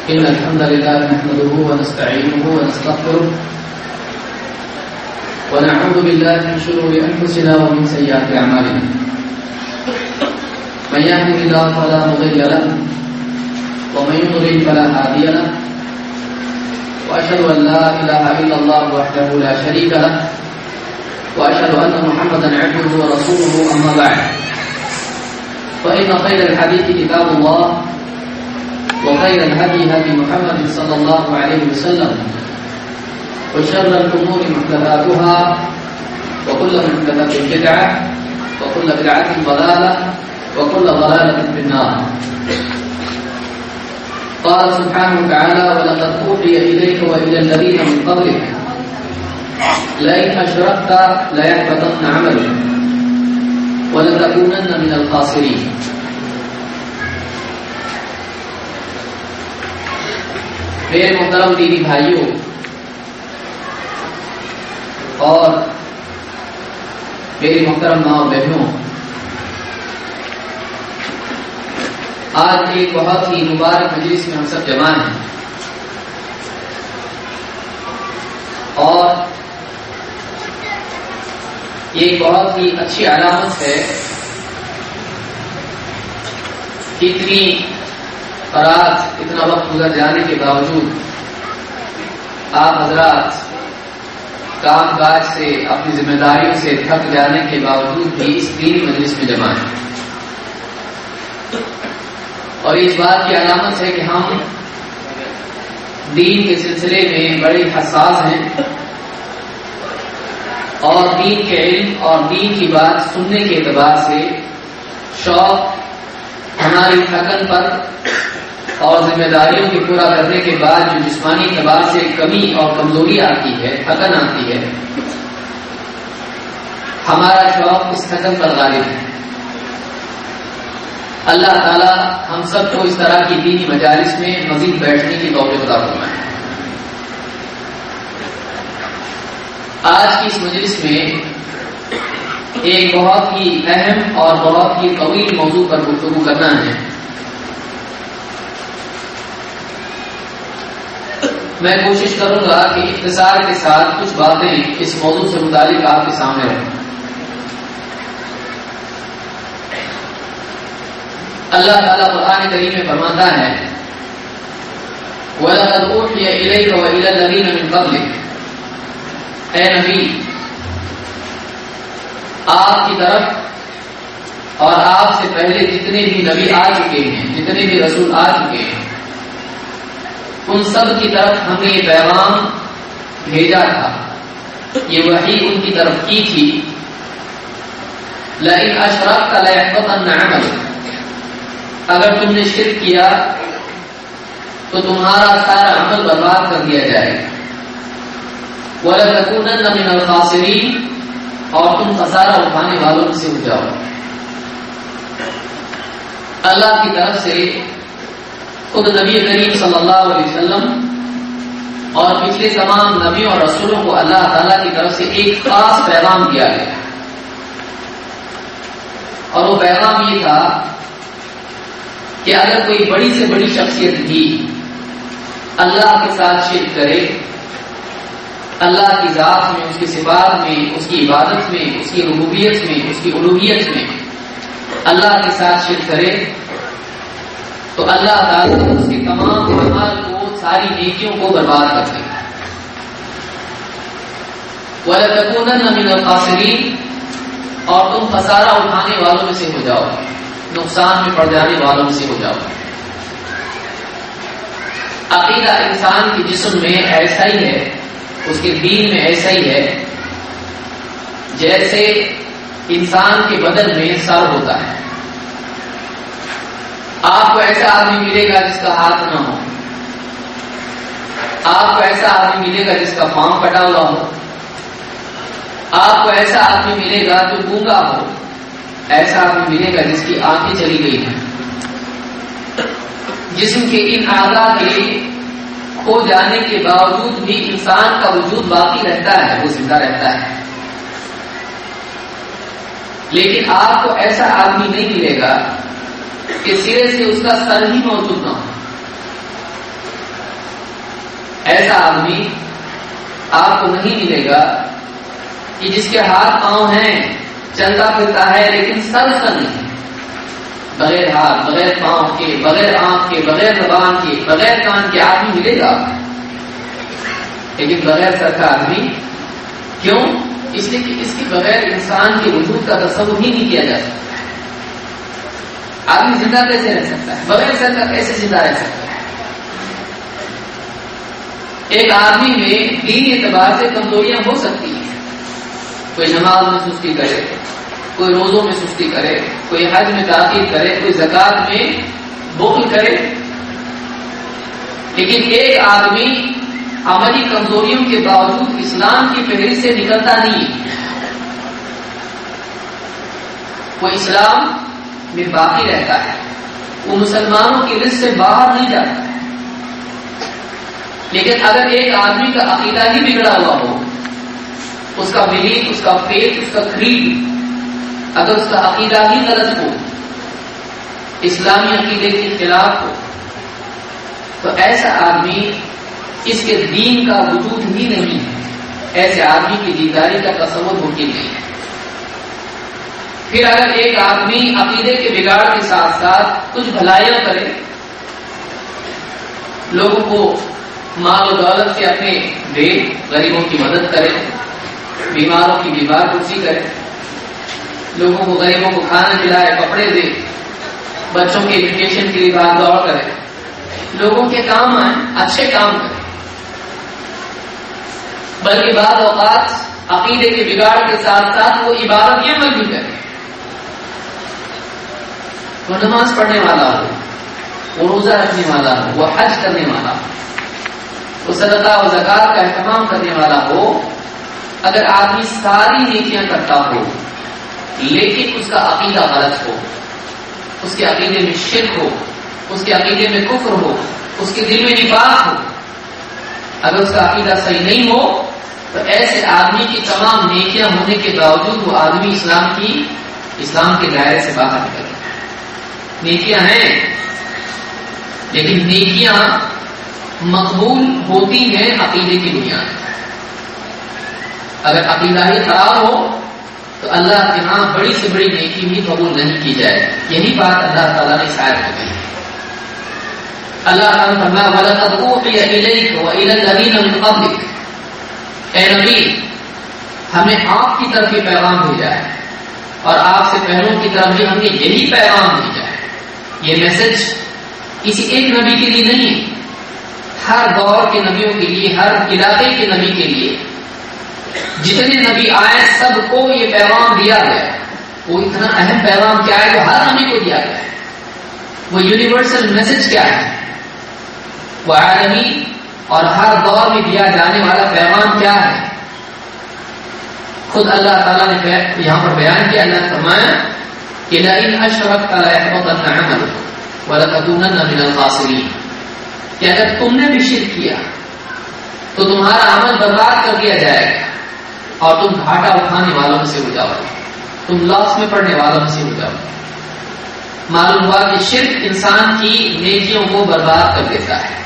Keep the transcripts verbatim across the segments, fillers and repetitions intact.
إن الحمد لله نحمده ونستعينه ونستغفره ونعوذ بالله من شرور أنفسنا ومن سيئات أعمالنا من يهده الله فلا مضل له ومن يضلل فلا هادي له وأشهد أن لا إله إلا الله وحده لا شريك له وأشهد أن محمدا عبده ورسوله أما بعد فإن خير الحديث كتاب الله وخير الهدي هدي محمد صلى الله عليه وسلم وشر الأمور محدثاتها وكل محدثة بدعة وكل بدعة ضلالة وكل ضلالة في النار. قال سبحانه وتعالى ولقد أوحي إليك وإلى الذين من قبلك لئن أشركت ليحبطن عملك ولتكونن من الخاسرين. میرے محترم دینی بھائیوں اور میری محترم ماں بہنوں، آج ایک بہت ہی مبارک مجلس میں ہم سب جمع ہیں اور یہ بہت ہی اچھی علامت ہے کہ اتنی رات اتنا وقت گزر جانے کے باوجود آپ حضرات کام کاج سے اپنی ذمہ داریوں سے تھک جانے کے باوجود بھی اس دینی مجلس میں جمع ہیں، اور اس بات کی علامت ہے کہ ہم دین کے سلسلے میں بڑے حساس ہیں اور دین کے علم اور دین کی بات سننے کے اعتبار سے شوق ہماری تھکن پر اور ذمہ داریوں کے پورا کرنے کے بعد جو جسمانی اعتبار سے کمی اور کمزوری آتی ہے، تھکن آتی ہے، ہمارا شوق اس تھکن پر غالب ہے۔ اللہ تعالی ہم سب کو اس طرح کی دینی مجالس میں مزید بیٹھنے کی توفیق عطا فرمائے۔ آج کی اس مجلس میں ایک بہت ہی اہم اور بہت ہی طویل موضوع پر گفتگو کرنا ہے۔ میں کوشش کروں گا کہ اختصار کے ساتھ کچھ باتیں اس موضوع سے متعلق آپ کے سامنے رکھوں۔ اللہ تعالیٰ قرآن کریم میں فرماتا ہے وَلَقَدْ أُوحِيَ إِلَيْكَ وَإِلَى الَّذِينَ مِن قَبْلِكَ، اے نبی آپ کی طرف اور آپ سے پہلے جتنے بھی نبی آ چکے ہیں، جتنے بھی رسول آ چکے ہیں، ان سب کی طرف ہم نے یہ پیغام بھیجا تھا، یہ وحی ان کی طرف کی تھی لئن اشرکت لیحبطن عملک، اگر تم نے شرک کیا تو تمہارا سارا عمل برباد کر دیا جائے گا، وَلَتَكُونَنَّ مِنَ الْخَاسِرِينَ، اور تم خسارہ اٹھانے والوں میں سے ہو جاؤ۔ اللہ کی طرف سے خود نبی کریم صلی اللہ علیہ وسلم اور پچھلے تمام نبیوں اور رسولوں کو اللہ تعالیٰ کی طرف سے ایک خاص پیغام دیا گیا، اور وہ پیغام یہ تھا کہ اگر کوئی بڑی سے بڑی شخصیت بھی اللہ کے ساتھ شرک کرے، اللہ کی ذات میں، اس کی صفات میں، اس کی عبادت میں، اس کی ربوبیت میں، اس کی الوہیت میں اللہ کے ساتھ شرک کرے، تو اللہ تعالیٰ اس کے تمام اعمال کو، ساری نیکیوں کو برباد کر دے گا۔ وَلَتَكُونَنَّ مِنَ الْخَاسِرِينَ، اور تم خسارہ اٹھانے والوں میں سے ہو جاؤ، نقصان میں پڑ جانے والوں میں سے ہو جاؤ۔ عقیدہ انسان کے جسم میں ایسا ہی ہے، اس کے دین میں ایسا ہی ہے جیسے انسان کے بدن میں سر ہوتا ہے۔ آپ کو ایسا آدمی ملے گا جس کا ہاتھ نہ ہو، آپ کو ایسا آدمی ملے گا جس کا پاؤں کٹا ہوا ہو، آپ کو ایسا آدمی ملے گا جو گونگا ہو، ایسا آدمی ملے گا جس کی آنکھیں چلی گئی ہیں۔ جسم کے ان اعضاء کے کھو جانے کے باوجود بھی انسان کا وجود باقی رہتا ہے، وہ زندہ رہتا ہے۔ لیکن آپ کو ایسا آدمی نہیں ملے گا کہ سرے سے اس کا سر ہی موجود نہ ہو، ایسا آدمی آپ کو نہیں ملے گا کہ جس کے ہاتھ پاؤں ہیں، چلتا پھرتا ہے لیکن سر اس کا نہیں، بغیر ہاتھ، بغیر پاؤں کے، بغیر آنکھ کے، بغیر زبان کے، بغیر کان کے آدمی ملے گا، لیکن بغیر سر کا آدمی کیوں؟ اس لیے کہ اس کے بغیر انسان کے وجود کا تصور ہی نہیں کیا جا سکتا۔ آدمی زندہ کیسے رہ سکتا ہے؟ بغیر سر کا کیسے زندہ رہ سکتا ہے؟ ایک آدمی میں دینی اعتبار سے کمزوریاں ہو سکتی ہیں، کوئی نماز میں سستی کرے، کوئی روزوں میں سستی کرے، کوئی حج میں تاخیر کرے، کوئی زکات میں بخل کرے، لیکن ایک آدمی عملی کمزوریوں کے باوجود اسلام کی فہرست سے نکلتا نہیں، وہ اسلام میں باقی رہتا ہے، وہ مسلمانوں کی لسٹ سے باہر نہیں جاتا ہے۔ لیکن اگر ایک آدمی کا عقیدہ ہی بگڑا ہوا ہو، اس کا بلیف، اس کا فیتھ، اس کا کریڈ، اگر اس کا عقیدہ ہی غلط ہو، اسلامی عقیدے کے خلاف ہو، تو ایسا آدمی، اس کے دین کا وجود ہی نہیں ہے، ایسے آدمی کی دینداری کا تصور ممکن نہیں ہے۔ پھر اگر ایک آدمی عقیدے کے بگاڑ کے ساتھ ساتھ کچھ بھلائیاں کرے، لوگوں کو مال و دولت سے اپنے دے، غریبوں کی مدد کرے، بیماروں کی بیمار پرسی کرے، لوگوں کو غریبوں کو کھانا کھلائے، کپڑے دے، بچوں کے ایجوکیشن کے لیے بھاگ دوڑ کرے، لوگوں کے کام آئے، اچھے کام کرے، بلکہ بعض اوقات عقیدے کے بگاڑ کے ساتھ ساتھ وہ عبادت یہ عمل بھی کرے، وہ نماز پڑھنے والا ہو، وہ روزہ رکھنے والا ہو، وہ حج کرنے والا ہو، وہ صدقہ و زکات کا اہتمام کرنے والا ہو، اگر آدمی ساری نیکیاں کرتا ہو لیکن اس کا عقیدہ غلط ہو، اس کے عقیدے میں شرک ہو، اس کے عقیدے میں کفر ہو، اس کے دل میں نفاق ہو، اگر اس کا عقیدہ صحیح نہیں ہو تو ایسے آدمی کی تمام نیکیاں ہونے کے باوجود وہ آدمی اسلام کی اسلام کے دائرے سے باہر نکل گیا۔ نیکیاں ہیں لیکن نیکیاں مقبول ہوتی ہیں عقیدے کی بنیاد پر۔ اگر عقیدہ ہی خراب ہو تو اللہ کے ہاں بڑی سے بڑی نیکی بھی قبول نہیں کی جائے، یہی بات اللہ تعالیٰ نے شاید میں کہی۔ اللہ تعالیٰ نے فرمایا وَلَقَدْ أُوحِيَ إِلَيْكَ وَإِلَى الَّذِينَ مِن قَبْلِكَ، اے نبی ہم نے آپ کی طرف یہ پیغام بھیجا ہے اور آپ سے پہلوں کی طرف بھی ہم نے یہی پیغام بھیجا ہے۔ یہ میسج کسی ایک نبی کے لیے نہیں، ہر دور کے نبیوں کے لیے، ہر علاقے کے نبی کے لیے، جتنے نبی آئے سب کو یہ پیغام دیا گیا ہے۔ وہ اتنا اہم پیغام کیا ہے جو ہر نبی کو دیا گیا ہے؟ وہ یونیورسل میسج کیا ہے؟ وہ عالمی اور ہر دور میں دیا جانے والا پیغام کیا ہے؟ خود اللہ تعالیٰ نے یہاں پر بیان کیا، اللہ نے فرمایا کہ لَئِنْ أَشْرَكْتَ لَيَحْبَطَنَّ عَمَلُكَ وَلَتَكُونَنَّ مِنَ الْخَاسِرِينَ، کہ اگر تم نے بھی شرک کیا تو تمہارا عمل برباد کر دیا جائے گا اور تم گھاٹا اٹھانے والوں میں سے ہو جاؤ گے، تم لاس میں پڑنے والوں میں سے ہو جاؤ گے۔ معلوم ہوا کہ شرک انسان کی نیکیوں کو برباد کر دیتا ہے،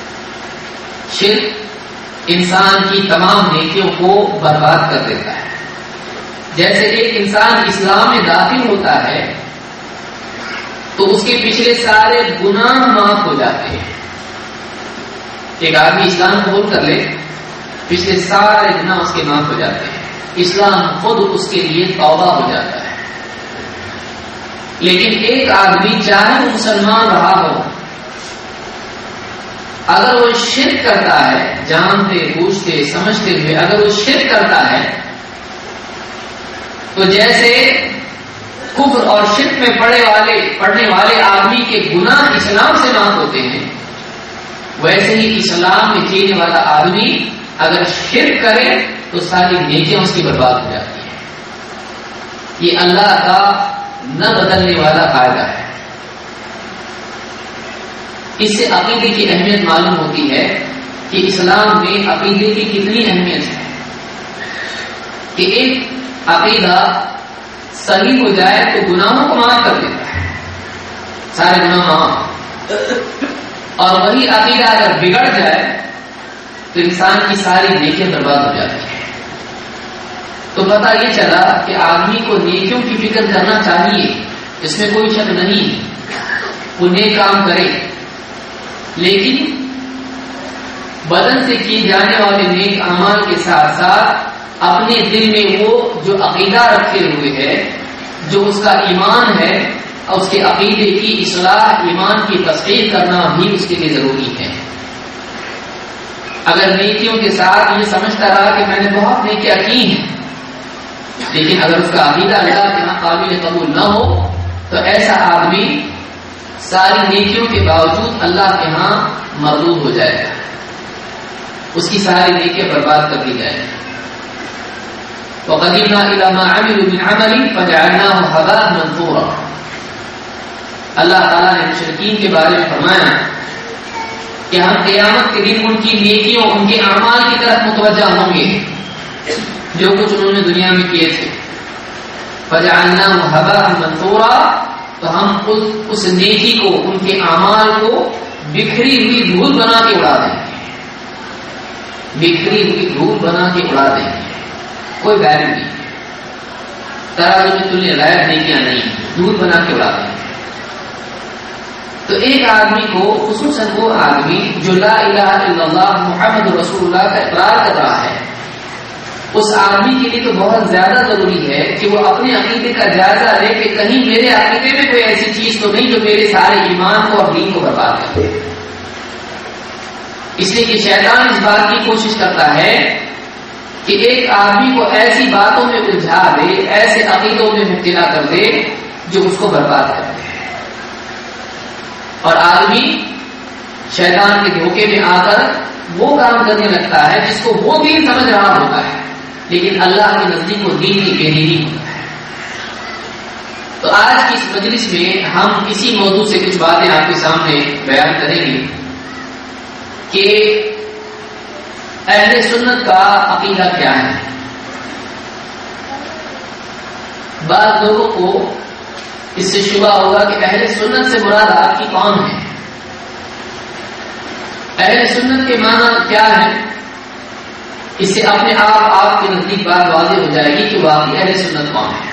شرک انسان کی تمام نیکیوں کو برباد کر دیتا ہے۔ جیسے ایک انسان اسلام میں داخل ہوتا ہے تو اس کے پچھلے سارے گناہ معاف ہو جاتے ہیں۔ ایک آدمی اسلام قبول کر لے، پچھلے سارے گناہ اس کے معاف ہو جاتے ہیں، اسلام خود اس کے لیے توبہ ہو جاتا ہے۔ لیکن ایک آدمی چاہے وہ مسلمان رہا ہو، اگر وہ شرک کرتا ہے، جانتے بوجھتے سمجھتے ہوئے اگر وہ شرک کرتا ہے تو جیسے کفر اور شرک میں پڑنے والے پڑنے والے آدمی کے گناہ اسلام سے معاف ہوتے ہیں، ویسے ہی اسلام میں جینے والا آدمی اگر شرک کرے تو ساری نیکیاں اس کی برباد ہو جاتی ہیں۔ یہ اللہ کا نہ بدلنے والا قاعدہ ہے۔ اس سے عقیدے کی اہمیت معلوم ہوتی ہے کہ اسلام میں عقیدے کی کتنی اہمیت ہے کہ ایک عقیدہ صحیح ہو جائے تو گناہوں کو معاف کر دیتا ہے، سارے گناہ معاف، اور وہی عقیدہ اگر بگڑ جائے تو انسان کی ساری نیکیاں برباد ہو جاتی ہیں. تو پتہ یہ چلا کہ آدمی کو نیکیوں کی فکر کرنا چاہیے، اس میں کوئی شک نہیں، وہ نیک کام کرے، لیکن بدن سے کیے جانے والے نیک اعمال کے ساتھ ساتھ اپنے دل میں وہ جو عقیدہ رکھے ہوئے ہے، جو اس کا ایمان ہے، اور اس کے عقیدے کی اصلاح، ایمان کی تصدیق کرنا بھی اس کے لیے ضروری ہے. اگر نیکیوں کے ساتھ یہ سمجھتا رہا کہ میں نے بہت نیکیاں کی ہیں، لیکن اگر اس کا عقیدہ اللہ کے یہاں قابل قبول نہ ہو تو ایسا آدمی ساری نیکیوں کے باوجود اللہ کے ہاں مردود ہو جائے گا، اس کی ساری نیکیاں برباد کر دی جائے گی. وَقَدِمْنَا إِلَى مَا عَمِلُوا مِنْ عَمَلٍ فَجَعَلْنَاهُ هَبَاءً مَنْثُورًا. اللہ تعالیٰ نے مشرکین کے بارے میں فرمایا کہ ہم قیامت کے دن ان کی نیکیوں، ان کے اعمال کی طرف متوجہ ہوں گے جو کچھ انہوں نے دنیا میں کیے تھے. فَجَعَلْنَاهُ هَبَاءً مَنْثُورًا، تو ہم اس نیکی کو، ان کے اعمال کو بکھری ہوئی دھول بنا کے اڑا دیں گے، بکھری ہوئی دھول بنا کے اڑا دیں گے، کوئی ویلیو نہیں، ترازو میں تلنے لائق نیکیاں نہیں، دھول بنا کے اڑا دیں گے. تو ایک آدمی کو، خصوصاً وہ آدمی جو لا الہ الا اللہ محمد رسول اللہ کا اقرار کر رہا ہے، اس آدمی کے لیے تو بہت زیادہ ضروری ہے کہ وہ اپنے عقیدے کا جائزہ لے کہ کہیں میرے عقیدے میں کوئی ایسی چیز تو نہیں جو میرے سارے ایمان کو اور دین کو برباد کر دے. اس لیے کہ شیطان اس بات کی کوشش کرتا ہے کہ ایک آدمی کو ایسی باتوں میں الجھا دے، ایسے عقیدوں میں مبتلا کر دے جو اس کو برباد کر دے، اور آدمی شیطان کے دھوکے میں آ کر وہ کام کرنے لگتا ہے جس کو وہ دین سمجھ رہا ہوتا ہے، لیکن اللہ کے نزدیک وہ دین کی بے دینی ہوتا ہے. تو آج کی اس مجلس میں ہم اسی موضوع سے کچھ باتیں آپ کے سامنے بیان کریں گے کہ اہل سنت کا عقیدہ کیا ہے. بعض لوگوں کو اس سے شبہ ہوگا کہ اہل سنت سے مراد آپ کی کون ہے، اہل سنت کے معنی کیا ہے. اس سے اپنے آپ آپ کے نزدیک بات واضح ہو جائے گی کہ واقعی اہل سنت کون ہے.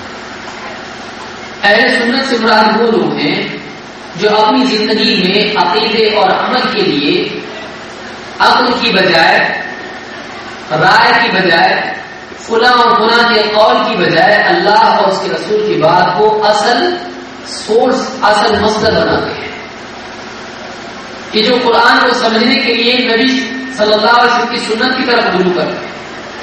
اہل سنت سے مراد وہ لوگ ہیں جو اپنی زندگی میں عقیدے اور عمل کے لیے عقل کی بجائے، رائے کی بجائے، فلاں اور فلاں کے قول کی بجائے اللہ اور اس کے رسول کی بات کو اصل سورس، اصل مصدر بناتے ہیں. کہ جو قرآن کو سمجھنے کے لیے نبی صلی اللہ علیہ وسلم کی سنت کی طرف رجوع کرتے ہیں،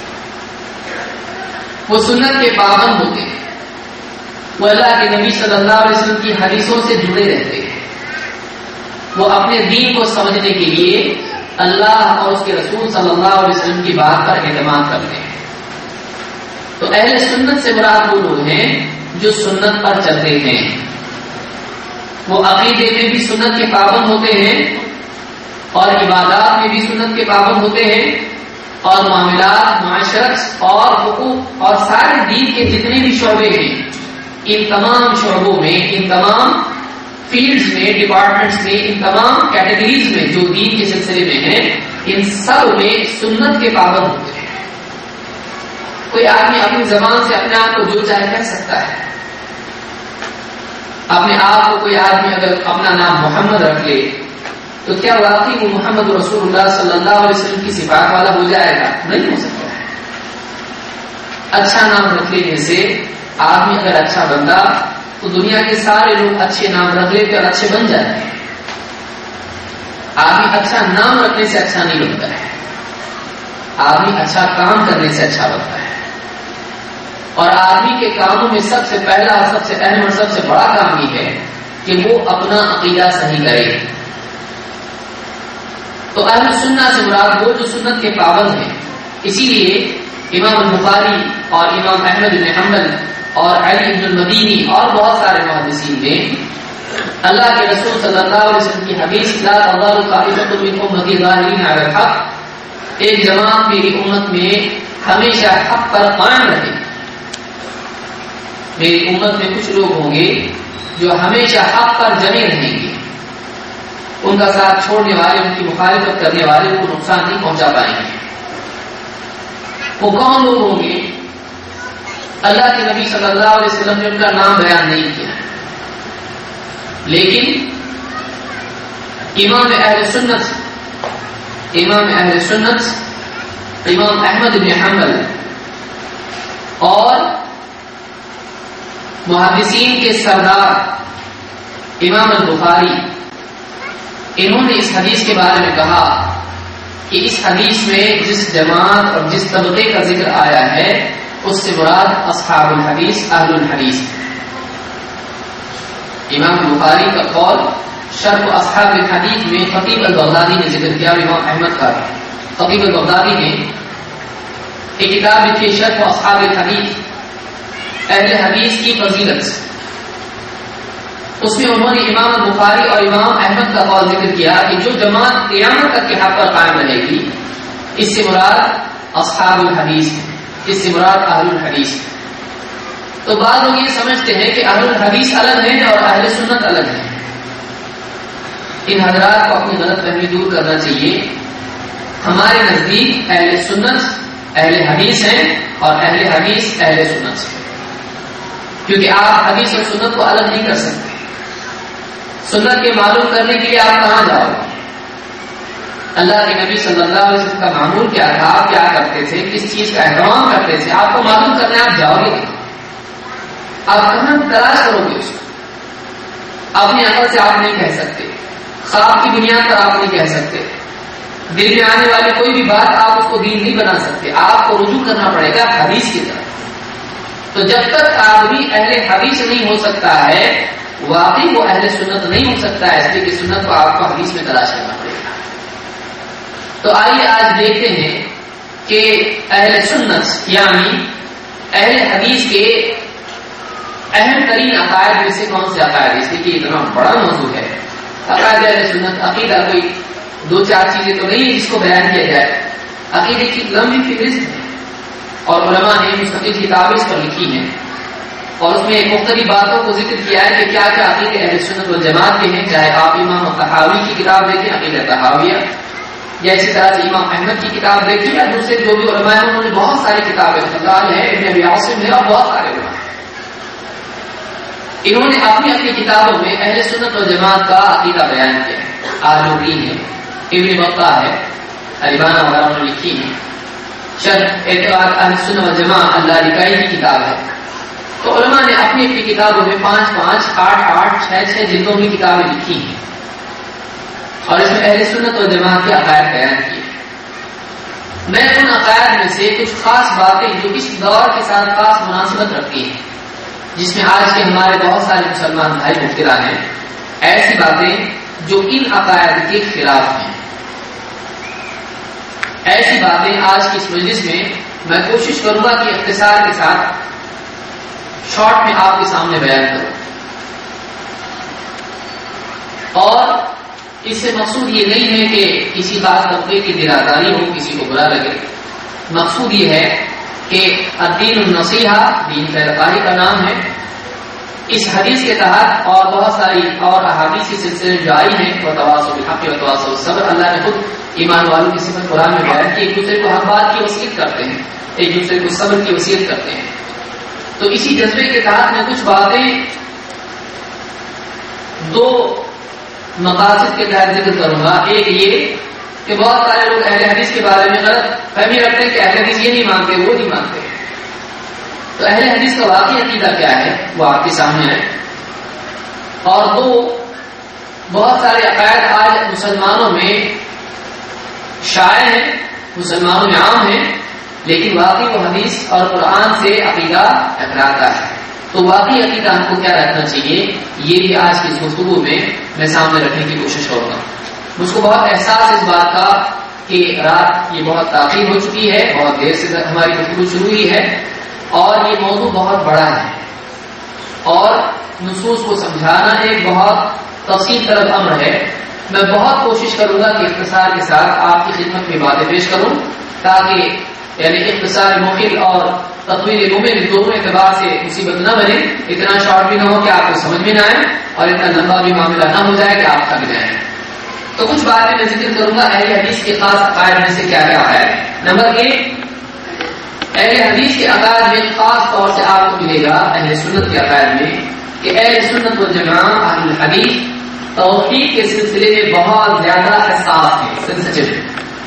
وہ سنت کے پابند ہوتے ہیں، وہ اللہ کے نبی صلی اللہ علیہ وسلم کی حدیثوں سے جڑے رہتے ہیں، وہ اپنے دین کو سمجھنے کے لیے اللہ اور اس کے رسول صلی اللہ علیہ وسلم کی بات پر اعتماد کرتے ہیں. تو اہل سنت سے مراد وہ لوگ ہیں جو سنت پر چلتے ہیں، وہ عقیدے میں بھی سنت کے پابند ہوتے ہیں اور عبادات میں بھی سنت کے پابند ہوتے ہیں، اور معاملات، معاشرت اور حقوق اور سارے دین کے جتنے بھی شعبے ہیں، ان تمام شعبوں میں، ان تمام فیلڈز میں، ڈپارٹمنٹس میں، ان تمام کیٹیگریز میں جو دین کے سلسلے میں ہیں، ان سب میں سنت کے پابند ہوتے ہیں. کوئی آدمی اپنی زبان سے اپنے آپ کو جو چاہے کہہ سکتا ہے. اپنے آپ کو کوئی آدمی اگر اپنا نام محمد رکھ لے تو کیا واقعی وہ محمد رسول اللہ صلی اللہ علیہ وسلم کی صفات والا ہو جائے گا؟ نہیں ہو سکتا ہے. اچھا نام رکھ لینے سے آدمی اگر اچھا بنتا تو دنیا کے سارے لوگ اچھے نام رکھ لیتے اور اچھے بن جاتے ہیں. آدمی اچھا نام رکھنے سے اچھا نہیں بنتا ہے، آدمی اچھا کام کرنے سے اچھا بنتا ہے. اور آدمی کے کاموں میں سب سے پہلا، سب سے اہم اور سب سے بڑا کام یہ ہے کہ وہ اپنا عقیدہ صحیح کرے. تو اہل سنت سے مراد وہ جو سنت کے پابند ہیں. اسی لیے امام البخاری اور امام احمد بن حنبل اور علی بن المدینی اور بہت سارے محدثین نے اللہ کے رسول صلی اللہ علیہ وسلم کی حدیث لا تزال طائفۃ من امتی ظاہرین علی الحق، ایک جماعت میری امت میں ہمیشہ حق پر قائم رہے. میری امت میں کچھ لوگ ہوں گے جو ہمیشہ حق پر جمے رہیں گے. ان کا ساتھ چھوڑنے والے، ان کی مخالفت کرنے والے ان کو نقصان نہیں پہنچا پائیں گے۔ وہ کون لوگ ہوں گے؟ اللہ کے نبی صلی اللہ علیہ وسلم نے ان کا نام بیان نہیں کیا ہے، لیکن امام اہل سنت امام اہل سنت امام احمد بن حنبل اور محدثین کے سردار امام البخاری، انہوں نے اس حدیث کے بارے میں کہا کہ اس حدیث میں جس جماعت اور جس طبقے کا ذکر آیا ہے اس سے مراد اصحاب الحدیث، اہل الحدیث۔ امام البخاری کا قول شرح اصحاب الحدیث میں خطیب البغدادی نے ذکر کیا، امام احمد کا خطیب البغدادی نے ایک کتاب لکھی شرح اصحاب الحدیث، اہل حدیث کی فضیلت، اس میں انہوں نے امام البخاری اور امام احمد کا قول ذکر کیا کہ جو جماعت قیامت تک کے حق پر قائم رہے گی اس سے مراد اصحاب الحدیث، اس سے مراد اہل الحدیث۔ تو بعض لوگ یہ سمجھتے ہیں کہ اہل الحدیث الگ ہیں اور اہل سنت الگ ہیں۔ ان حضرات کو اپنی غلط فہمی دور کرنا چاہیے۔ ہمارے نزدیک اہل سنت اہل حدیث ہیں اور اہل حدیث اہل سنت ہیں، کیونکہ آپ حدیث اور سنت کو الگ نہیں کر سکتے۔ سنت کے معلوم کرنے کے لیے آپ کہاں جاؤ گے؟ اللہ کے نبی صلی اللہ علیہ وسلم کا معمول کیا تھا، آپ کیا کرتے تھے، کس چیز کا اہتمام کرتے تھے، آپ کو معلوم کرنے آپ جاؤ گے، آپ کہاں تلاش کرو گے اس کو؟ اپنی عقل سے آپ نہیں کہہ سکتے، خواب کی بنیاد پر آپ نہیں کہہ سکتے، دل میں آنے والی کوئی بھی بات آپ اس کو دین نہیں بنا سکتے، آپ کو رجوع کرنا پڑے گا حدیث کی طرف۔ تو جب تک آدمی اہل حدیث نہیں ہو سکتا ہے واقعی وہ اہل سنت نہیں ہو سکتا ہے، اس لیے کہ سنت کو آپ کو حدیث میں تلاش کرنا پڑے گا۔ تو آئیے آج دیکھتے ہیں کہ اہل سنت یعنی اہل حدیث کے اہم ترین عقائد میں سے کون سے عقائد، اس لیے کہ اتنا بڑا موضوع ہے عقائد اہل سنت۔ عقیدہ کوئی دو چار چیزیں تو نہیں جس کو بیان کیا جائے، عقیدے کی لمبی فہرست ہے اور علماء نے مستقل کتابیں اس پر لکھی ہیں اور اس میں مختلف باتوں کو ذکر کیا ہے کہ کیا کیا عقیدے اہل سنت والجماعت کے ہیں۔ چاہے آپ امام طحاوی کی کتاب دیکھیں عقیدہ طحاویہ، یا اسی طرح سے امام احمد کی کتاب دیکھیں، یا دوسرے جو بھی علماء ہیں انہوں نے بہت ساری کتابیں، خلال ہے، ابن ابی عاصم ہے اور بہت سارے علماء، انہوں نے اپنی اپنی کتابوں میں اہل سنت والجماعت کا عقیدہ بیان کیا ہے۔ آلوری ہے، ابن بطہ ہے، البانہ وغیرہ نے لکھی ہے۔ شرح اعتقاد اہل سنت والجماعت اللہ لکائی کی کتاب ہے۔ تو علماء نے اپنی اپنی کتابوں میں پانچ پانچ آٹھ آٹھ چھ چھ جلدوں کی کتابیں لکھی ہیں اور اس میں اہل سنت والجماعت کے عقائد بیان کیے۔ میں ان عقائد میں سے کچھ خاص باتیں جو اس دور کے ساتھ خاص مناسبت رکھتی ہیں، جس میں آج کے ہمارے بہت سارے مسلمان بھائی مبتلا ہیں، ایسی باتیں جو ان عقائد کے خلاف ہیں، ایسی باتیں آج کی اس مجلس میں میں کوشش کروں گا کہ اختصار کے ساتھ شارٹ میں آپ کے سامنے بیان کروں، اور اس سے مقصود یہ نہیں ہے کہ کسی بات طبقے کی درازاری ہو، کسی کو برا لگے۔ مقصود یہ ہے کہ الدین النصیحہ دین پیروکاری کا نام ہے۔ اس حدیث کے تحت اور بہت ساری اور احادیث کے سلسلے جاری ہیں، وتواصوا بالحق وتواصوا بالصبر۔ اللہ نے خود ایمان والوں کی صفت قرآن میں بیان کی، ایک دوسرے کو حق بات کی وصیت کرتے ہیں، ایک دوسرے کو صبر کی وصیت کرتے ہیں۔ تو اسی جذبے کے تحت میں کچھ باتیں دو مقاصد کے تحت ذکر کروں گا۔ ایک یہ کہ بہت سارے لوگ اہل حدیث کے بارے میں غلط فہمی رکھتے ہیں کہ اہل حدیث یہ نہیں مانتے، وہ نہیں مانتے، تو اہل حدیث کا واقعی عقیدہ کیا ہے وہ آپ کے سامنے ہے۔ اور دو بہت سارے عقائد آج مسلمانوں میں شائع ہیں، مسلمانوں میں عام ہیں، لیکن واقعی وہ حدیث اور قرآن سے عقیدہ ٹکراتا ہے۔ تو واقعی عقیدہ ہم کو کیا رکھنا چاہیے، یہ بھی آج کی اس گفتگو میں میں سامنے رکھنے کی کوشش کروں گا۔ مجھ کو بہت احساس اس بات کا کہ رات یہ بہت تاخیر ہو چکی ہے، بہت دیر سے ہماری گفتگو شروع ہوئی ہے اور یہ موضوع بہت بڑا ہے اور نصوص کو سمجھانا ایک بہت تفصیل طلب امر ہے۔ میں بہت کوشش کروں گا کہ اختصار کے ساتھ آپ کی خدمت میں باتیں پیش کروں، تاکہ یعنی اختصار مخل اور تطویل ممل دونوں اعتبار سے مصیبت نہ بنے، اتنا شارٹ بھی نہ ہو کہ آپ کو سمجھ میں نہ آئے اور اتنا لمبا بھی معاملہ نہ ہو جائے کہ آپ تھک جائیں۔ تو کچھ باتیں میں ذکر کروں گا اہل حدیث کے خاص عقائد میں سے کیا کیا عقائد ہے. نمبر ایک، اہل حدیث کے عقائد میں خاص طور سے آپ کو ملے گا اہل سنت کے عقائد میں کہ اہل سنت والجماعہ اہل الحدیث توحید کے سلسلے میں بہت زیادہ حساس ہیں، سینسیٹیو ہیں.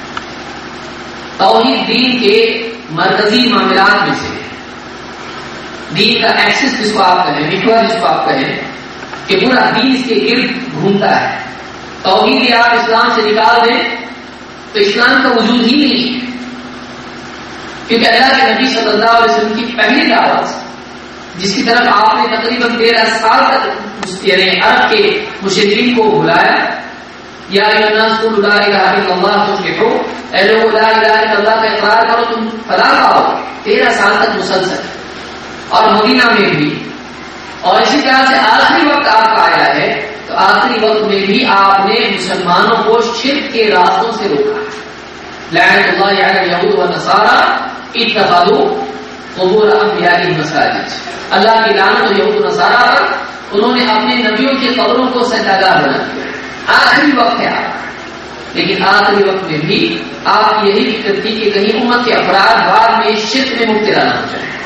توحید دین کے مرکزی معاملات میں سے، دین کا ایکسس جس کو آپ کہیں، محور جس کو آپ کہیں کہ پورا دین اس کے گرد گھومتا ہے. توحید آپ اسلام سے نکال دیں تو اسلام کا وجود ہی نہیں ہے، کیونکہ اللہ کے نبی صلی اللہ علیہ وسلم کی پہلی دعوت جس کی طرف آپ نے تقریباً تیرہ سال تک یعنی عرب کے مشرکین کو بلایا، یا ایھا الناس قولوا لا الہ الا اللہ تفلحوا، اے لوگوں لا الہ الا اللہ کا اقرار کرو تم فلاح پاؤ. تیرہ سال تک مسلسل، اور مدینہ میں بھی، اور اسی طرح سے آخری وقت آپ کا آیا ہے تو آخری وقت میں بھی آپ نے مسلمانوں کو شرک کے راستوں سے روکا. لعنت اللہ علی الیہود والنصارى اتخذوا قبور انبیائہم مساجد. اللہ کی لعنت اور یہود و نصارہ پر، انہوں نے اپنے نبیوں کی قبروں کو سجدہ بنا دیا. آخری وقت ہے آپ، لیکن آخری وقت میں بھی آپ یہی فکر تھی کہ کہیں امت کے افراد بعد میں شرک میں مبتلا نہ ہو جائیں.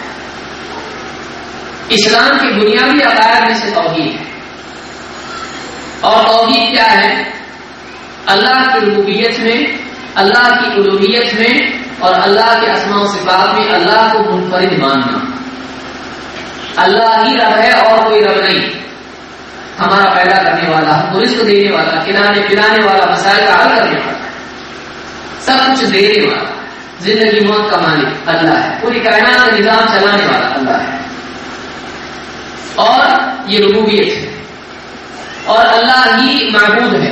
اسلام کے بنیادی عقائد میں سے توحید ہے. اور توحید کیا ہے؟ اللہ کی ربوبیت میں، اللہ کی الوہیت میں اور اللہ کے اسماء و صفات میں اللہ کو منفرد ماننا. اللہ ہی رب ہے اور کوئی رب نہیں. ہمارا پیدا کرنے والا، ہم کو رزق دینے والا، کھلانے پلانے والا، مسائل کا حل کرنے والا، سب کچھ دینے والا، زندگی موت کا مالک اللہ ہے، پوری کائنات کا نظام چلانے والا اللہ ہے. اور یہ ربوبیت ہے، اور اللہ ہی معبود ہے،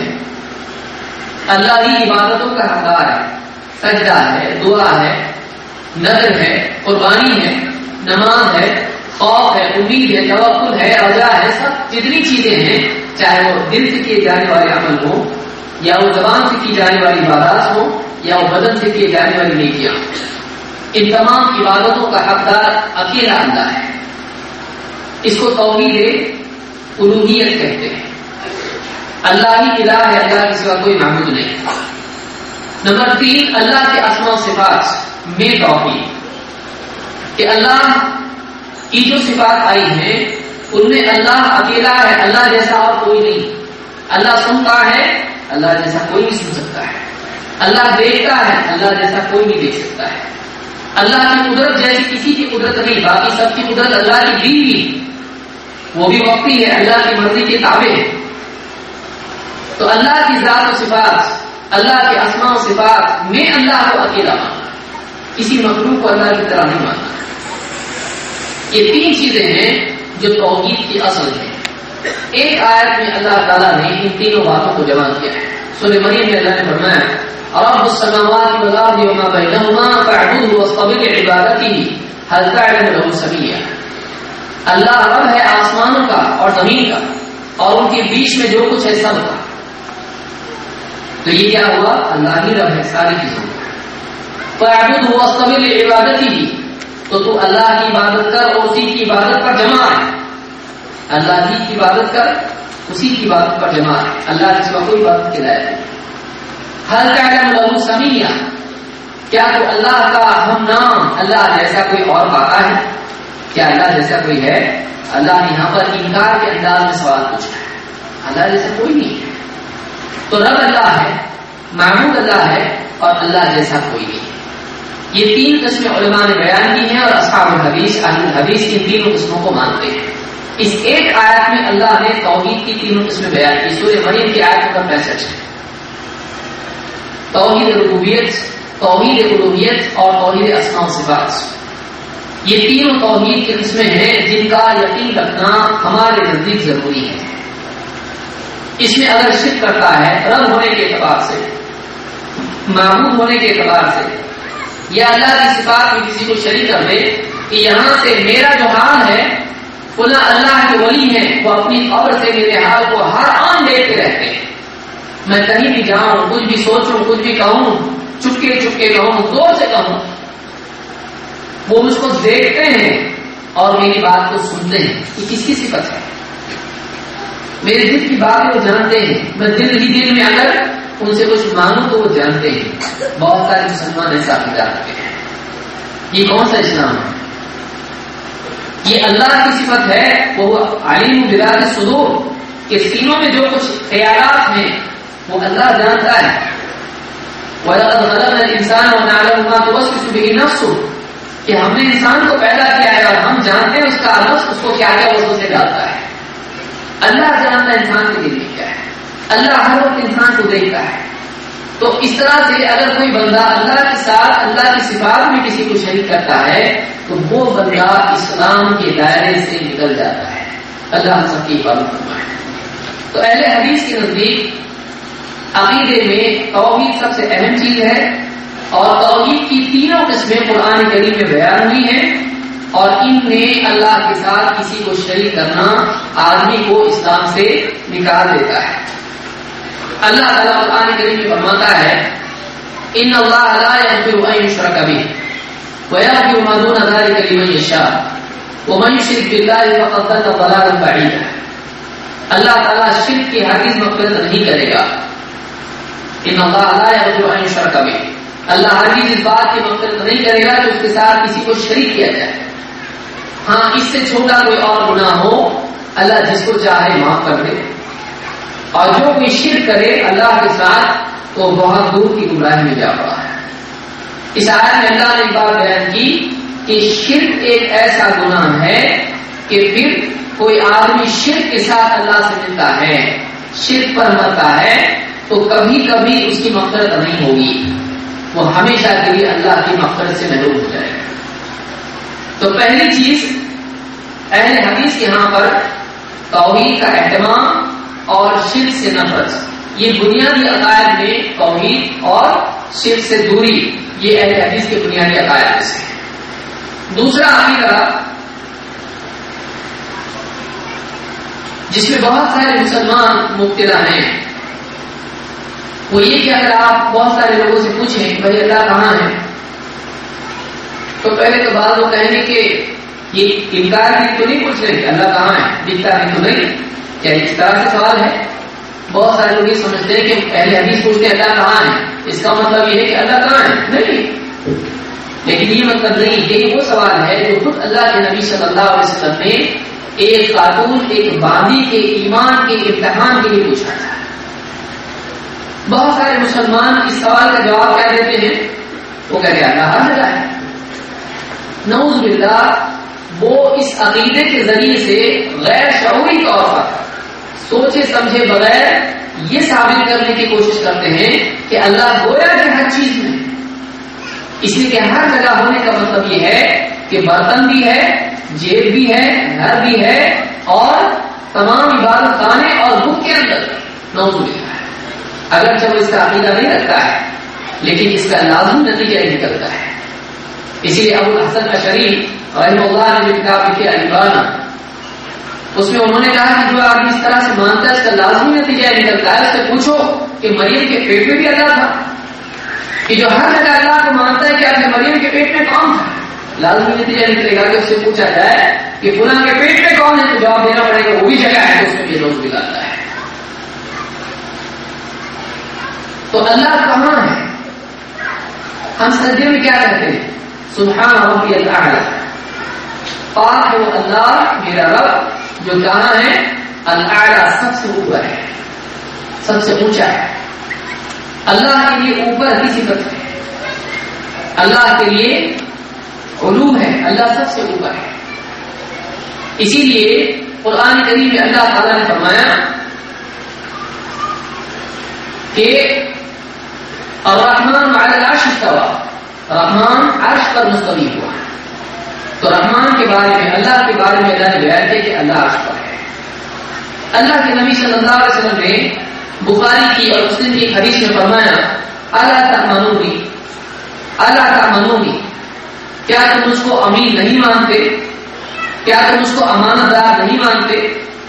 اللہ ہی عبادتوں کا حقدار ہے. سجدہ ہے، دعا ہے، نذر ہے، قربانی ہے، نماز ہے، خوف ہے، امید ہے، توکل ہے، رجا ہے، سب جتنی چیزیں ہیں، چاہے وہ دل سے کیے جانے والے عمل ہوں، یا وہ زبان سے کی جانے والی عبادات ہوں، یا وہ بدن سے کیے جانے والی نیکیاں، ان تمام عبادتوں کا حقدار اکیلا اللہ ہے. اس کو توحید الوہیت کہتے ہیں. اللہ ہی الہ ہے، اللہ کے سوا کوئی معبود نہیں. نمبر تین، اللہ کے اسماء و صفات میں توحید، کہ اللہ کی جو صفات آئی ہیں ان میں اللہ اکیلا ہے، اللہ جیسا اور کوئی نہیں. اللہ سنتا ہے، اللہ جیسا کوئی نہیں سن سکتا ہے. اللہ دیکھتا ہے، اللہ جیسا کوئی نہیں دیکھ سکتا ہے. اللہ کی قدرت جیسی کسی کی قدرت نہیں، باقی سب کی قدرت اللہ کی دی ہوئی، وہ بھی وقتی ہے، اللہ کی مرضی کے تابع ہے. تو اللہ کی ذات و صفات، اللہ کے اسماء و صفات میں اللہ کو اکیلا ماننا، کسی مخلوق کو اللہ کی طرح نہیں ماننا. یہ تین چیزیں ہیں جو توحید کی اصل ہے. ایک آیت میں اللہ تعالیٰ نے ان تینوں باتوں کو جمع کیا ہے. سورہ مریم میں اللہ نے فرمایا رب السماوات والارض وما بینہما فاعبدہ واصطبر لعبادتہ هل تعلم له سمیا. اللہ رب ہے آسمانوں کا اور زمین کا اور ان کے بیچ میں جو کچھ ہے سب کا. تو یہ کیا ہوا؟ اللہ ہی رب ہے ساری چیزوں کا. فاعبدہ واصطبر لعبادتہ، تو تو اللہ کی عبادت کر اور اسی کی عبادت پر جمع ہے. اللہ ہی کی عبادت کر، اسی کی عبادت پر جمع ہے. اللہ کے سوا کوئی عبادت کے لائق نہیں. ہر تعلم له سمیا، کیا تو اللہ کا ہم نام اللہ جیسا کوئی اور پاتا ہے؟ کیا اللہ جیسا کوئی ہے؟ اللہ نے یہاں پر انکار کے انداز میں سوال پوچھا ہے. اللہ جیسا کوئی نہیں ہے. تو رب اللہ ہے، معبود اللہ ہے، اور اللہ جیسا کوئی نہیں ہے. یہ تین قسمیں علماء نے بیان کی ہیں، اور اصحاب الحدیث اہل الحدیث کی تینوں قسموں کو مانتے ہیں. اس ایک آیت میں اللہ نے توحید کی تینوں قسمیں بیان کی. سورہ مریم کی آیت نمبر پینسٹھ ہے. توحید ربوبیت، توحید الوہیت اور توحید اسماء و صفات، یہ تینوں توحید کی قسمیں ہیں جن کا یقین رکھنا ہمارے نزدیک ضروری ہے. اس میں اگر شرک کرتا ہے رب ہونے کے اعتبار سے، معبود ہونے کے اعتبار سے، یا اللہ کی صفات میں کسی کو شریک کر دے کہ یہاں سے میرا جو حال ہے فلاں اللہ کے ولی ہیں، وہ اپنی قبر سے میرے حال کو ہر آن دیکھتے رہتے ہیں. میں کہیں بھی جاؤں، کچھ بھی سوچوں، کچھ بھی کہوں، چپکے چپکے کہوں، زور سے کہوں، وہ مجھ کو دیکھتے ہیں اور میری بات کو سنتے ہیں. یہ کس کی صفت ہے؟ میرے دل کی باتیں وہ جانتے ہیں. میں دل ہی دل میں اگر ان سے کچھ مانگو تو وہ جانتے ہیں. بہت سارے مسلمان ایسا عقیدہ رکھتے ہیں. یہ کون سا اسلام ہے؟ یہ اللہ کی صفت ہے وہ علیم بذات الصدور کہ سینوں میں جو کچھ خیالات ہیں وہ اللہ جانتا ہے. وَلَقَدْ خَلَقْنَا الْإِنسَانَ وَنَعْلَمُ مَا تُوَسْوِسُ بِهِ نَفْسُهُ کہ ہم نے انسان کو پیدا کیا ہے اور ہم جانتے ہیں اس کا نفس اس کو کیا کیا وسوسے ڈالتا ہے. اللہ جانتا ہے انسان کے دل میں کیا ہے. اللہ ہر وقت انسان کو دیکھتا ہے. تو اس طرح سے اگر کوئی بندہ اللہ کے ساتھ اللہ کی صفات میں کسی کو شریک کرتا ہے تو وہ بندہ اسلام کے دائرے سے نکل جاتا ہے. اللہ سب کی عبادت فرمائے. تو اہل حدیث کے نزدیک عقیدے میں توحید سب سے اہم چیز ہے اور توحید کی تینوں قسمیں قرآن کریم میں بیان ہوئی ہیں اور ان میں اللہ کے ساتھ کسی کو شریک کرنا آدمی کو اسلام سے نکال دیتا ہے. اللہ تعالیٰ قرآن کریم میں فرماتا ہے ان اللہ لا یغفر ان یشرک بہ ویغفر ما دون ذلک لمن یشاء ومن یشرک باللہ فقد ضل ضلالا بعیدا. اللہ تعالیٰ شرک کی ہرگز مغفرت نہیں کرے گا. ان اللہ لا یغفر ان یشرک بہ اللہ ہرگز اس بات کی مغفرت نہیں کرے گا کہ اس کے ساتھ کسی کو شریک کیا جائے. ہاں اس سے چھوٹا کوئی اور گناہ ہو اللہ جس کو چاہے معاف کر دے اور جو کوئی شرک کرے اللہ کے ساتھ تو بہت دور کی گمراہی میں جا پڑا ہے. اس آیت میں اللہ نے ایک بات بیان کی کہ شرک ایک ایسا گناہ ہے کہ پھر کوئی آدمی شرک کے ساتھ اللہ سے ملتا ہے شرک پر مرتا ہے تو کبھی کبھی اس کی مغفرت نہیں ہوگی. وہ ہمیشہ کے لیے اللہ کی مغفرت سے محروم ہو جائے گا. تو پہلی چیز اہل حدیث کے یہاں پر توحید کا اہتمام اور شرک سے نفرت. یہ بنیادی عقائد میں توحید اور شرک سے دوری یہ اہل حدیث کے بنیادی عقائد میں سے. دوسرا عقیدہ جس میں بہت سارے مسلمان مبتلا ہیں وہ یہ کہ اگر آپ بہت سارے لوگوں سے پوچھیں بھائی اللہ کہاں ہے تو پہلے تو بعض لوگ کہیں گے کہ یہ انکار کی تو نہیں پوچھ رہے کہ اللہ کہاں ہے دکھتا ہے تو نہیں. کیا اس طرح سے سوال ہے؟ بہت سارے لوگ یہ سمجھتے ہیں کہ اہل حدیث پوچھتے ہیں اللہ کہاں ہے اس کا مطلب یہ ہے کہ اللہ کہاں ہے. نہیں, لیکن یہ مطلب نہیں. یہ وہ سوال ہے جو خود اللہ کے نبی صلی اللہ علیہ وسلم نے ایک خاتون ایک باندی کے ایمان کے امتحان کے لیے پوچھا تھا. بہت سارے مسلمان اس سوال کا جواب کیا دیتے ہیں وہ کہتے ہیں اللہ ہر جگہ ہے. نعوذ باللہ وہ اس عقیدے کے ذریعے سے غیر شعوری طور پر سوچے سمجھے بغیر یہ ثابت کرنے کی کوشش کرتے ہیں کہ اللہ گویا کہ ہر چیز میں. اس لیے کہ ہر جگہ ہونے کا مطلب یہ ہے کہ برتن بھی ہے جیب بھی ہے گھر بھی ہے اور تمام عبادت خانے اور بت کے اندر نعوذ باللہ. اگر جب اس کا عقیدہ نہیں رکھتا ہے لیکن اس کا لازم نتیجہ نکلتا ہے. اسی لیے ابو الحسن اشعری رحمہ اللہ نے جو کتاب لکھی الابانہ اس میں انہوں نے کہا کہ جو آدمی اس طرح سے مانتا ہے اس کا لازمی نتیجہ نکلتا ہے. اس سے پوچھو کہ مریم کے پیٹ میں بھی اللہ تھا کہ جو ہر جگہ اللہ کو مانتا ہے کہ آپ نے مریم کے پیٹ میں کون تھا لازمی نتیجہ نکلے گا کہ اس سے پوچھا جائے کہ فلاں کے پیٹ میں کون ہے تو جواب دینا پڑے گا وہ بھی جگہ ہے تو اس میں یہ لوگ بگاڑتا ہے. تو اللہ کہاں ہے؟ ہم سجدے میں کیا کہتے ہیں سبحان ربی الاعلی. پاک ہے وہ اللہ میرا رب جو کہاں ہے الاعلی سب سے اوپر ہے سب سے اونچا ہے. اللہ کے لیے اوپر کی صفت ہے. اللہ کے لیے علو ہے. اللہ سب سے اوپر ہے. اسی لیے قرآن کریم میں اللہ تعالیٰ نے فرمایا کہ الرحمن علی العرش استوى رحمان عرش پر مستوی ہوا. تو رحمان کے بارے میں اللہ کے بارے میں اللہ نے بیان کیا کہ اللہ عرش پر ہے. اللہ کے نبی صلی اللہ علیہ وسلم نے بخاری کی اور مسلم کی حدیث میں فرمایا الا تأمنونی الا تأمنونی کیا تم اس کو امین نہیں مانتے کیا تم اس کو امانت دار نہیں مانتے.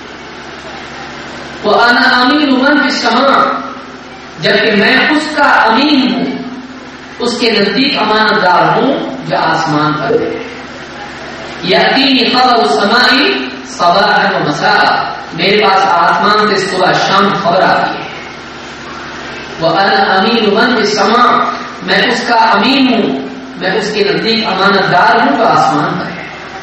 وانا امین من فی السماء جبکہ میں اس کا امین ہوں اس کے نزدیک امانت دار ہوں جو آسمان پر ہے. یاتینی خبر السماء صباحا و مساء میرے پاس آسمان سے صبح شام خبر آتی ہے. وَأَنَا أَمِينُ مَن فِي السَّمَاءِ، میں اس کا امین ہوں، میں اس کے نزدیک امانت دار ہوں جو آسمان پر ہے۔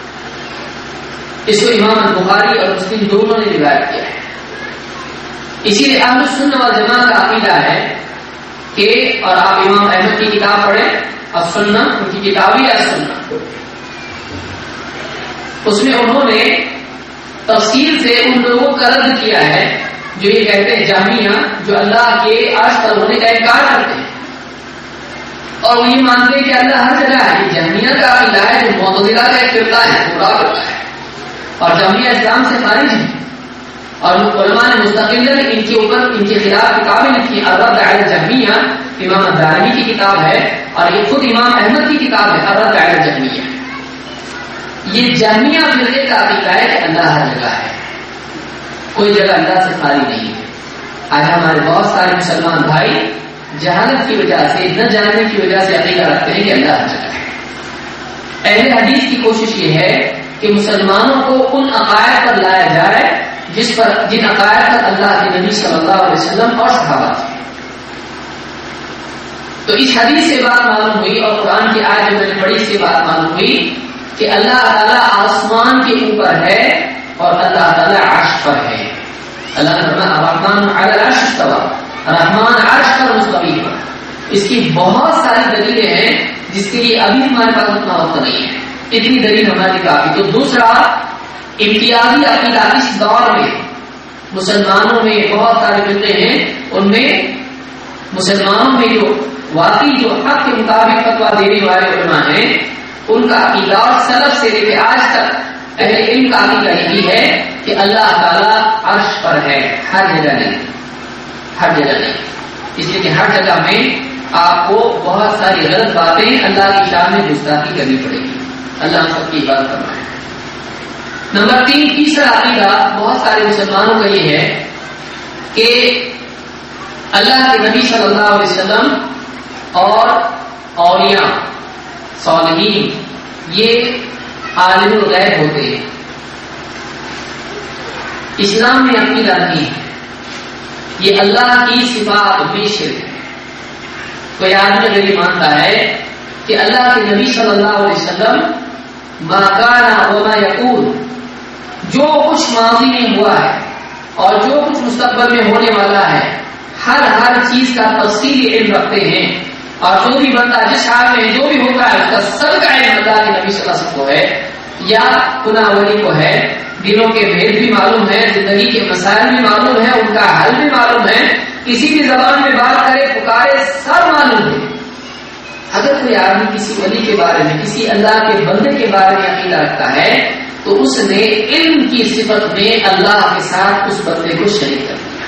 اس کو امام بخاری اور مسلم دونوں نے روایت کیا ہے۔ اسی لیے اہل السنہ والجماعہ کا عقیدہ ہے کہ، اور آپ امام احمد کی کتاب پڑھیں السنہ، ان کی کتاب ہی السنہ، اس میں انہوں نے تفصیل سے ان لوگوں کا رد کیا ہے جو یہ کہتے ہیں جہمیہ، جو اللہ کے عرش پر ہونے کا انکار کرتے ہیں اور وہ یہ مانتے ہیں کہ اللہ ہر جگہ ہے۔ یہ جہمیہ کا عقیدہ ہے جو معتزلہ کا ایک فرقہ ہے، برا فرقہ ہے، اور جہمیہ اسلام سے خارج ہے، اور علماء نے مستقلاً ان کے اوپر ان کے خلاف کتابیں لکھی۔ الرد علی الجہمیہ امام الدارمی کی کتاب ہے، اور یہ خود امام احمد کی کتاب ہے الرد علی الجہمیہ۔ یہ جہمیہ فرقے کا عقیدہ ہے کہ اللہ ہر جگہ ہے، کوئی جگہ اللہ سے خالی نہیں ہے۔ آج ہمارے بہت سارے مسلمان بھائی جہالت کی وجہ سے، نہ جاننے کی وجہ سے عقیدہ رکھتے ہیں کہ اللہ ہر جگہ ہے۔ اہل حدیث کی کوشش یہ ہے کہ مسلمانوں کو ان عقائد پر لایا جائے جس پر جن عقائد پر اللہ کے نبی صلی اللہ علیہ وسلم اور صحابہ تھے۔ تو اس حدیث سے بات معلوم ہوئی اور قرآن کی آیت جو میں نے پڑھی سے بات معلوم ہوئی کہ اللہ تعالیٰ آسمان کے اوپر ہے اور اللہ تعالیٰ عرش پر ہے۔ اللہ نے فرمایا الرحمن علی العرش استوى، رحمان عرش پر مستوی ہے۔ اس کی بہت ساری دلیلیں ہیں جس کے لیے ابھی ہمارے پاس اتنا وقت نہیں ہے، اتنی دلیل ہماری کافی۔ تو دوسرا امتیازی عقیدہ اس دور میں مسلمانوں میں بہت سارے فرقے ہیں، ان میں مسلمانوں میں جو واقعی جو حق کے مطابق فتویٰ دینے والے علماء ہیں ان کا عقیدہ اور سلف سے لے کے آج تک اہل علم کا عقیدہ یہی ہے کہ اللہ تعالیٰ عرش پر ہے، ہر جگہ نہیں، ہر جگہ نہیں، اس لیے کہ ہر جگہ میں آپ کو بہت ساری غلط باتیں اللہ کی شان میں گستاخی کرنی پڑے گی۔ اللہ ہم سب کی عبادت فرمائے۔ نمبر تین، تیسرا عقیدہ بہت سارے مسلمانوں کا یہ ہے کہ اللہ کے نبی صلی اللہ علیہ وسلم اور اولیاء صالحین یہ عالم الغیب ہوتے ہیں۔ اسلام میں عقیدہ نہیں ہے، یہ اللہ کی صفات بھی شرک ہے۔ کوئی آدمی اگر یہ مانتا ہے کہ اللہ کے نبی صلی اللہ علیہ وسلم ما کان وما یکون، جو کچھ ماضی میں ہوا ہے اور جو کچھ مستقبل میں ہونے والا ہے، ہر ہر چیز کا تفصیلی علم رکھتے ہیں، اور جو بھی بندہ جس حال میں جو بھی ہوتا ہے اس کا سب کا علم اللہ کے نبی صلی اللہ علیہ وسلم کو ہے یا گناہ ولی کو ہے، دلوں کے بھید بھی معلوم ہے، زندگی کے مسائل بھی معلوم ہے، ان کا حل بھی معلوم ہے، کسی بھی زبان میں بات کرے پکارے سب معلوم ہے۔ اگر کوئی آدمی کسی ولی کے بارے میں، کسی اللہ کے بندے کے بارے میں عقیدہ رکھتا ہے تو اس نے علم کی صفت میں اللہ کے ساتھ اس بندے کو شریک کر دیا۔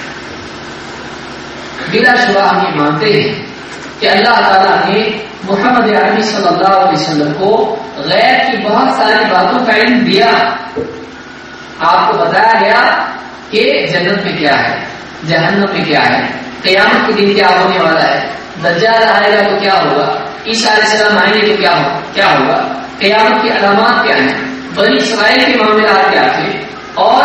بلا شبہ ہم یہ مانتے ہیں کہ اللہ تعالیٰ نے محمد عربی صلی اللہ علیہ وسلم کو غیب کی بہت ساری باتوں کا علم دیا۔ آپ کو بتایا گیا کہ جنت میں کیا ہے، جہنم میں کیا ہے، قیامت کے دن کیا ہونے والا ہے، دجال آئے گا تو کیا ہوگا، عیسیٰ علیہ السلام آئیں گے تو کیا ہوگا کیا ہوگا قیامت کی علامات کیا ہیں، بنی اسرائیل کے معاملات کیا تھے، اور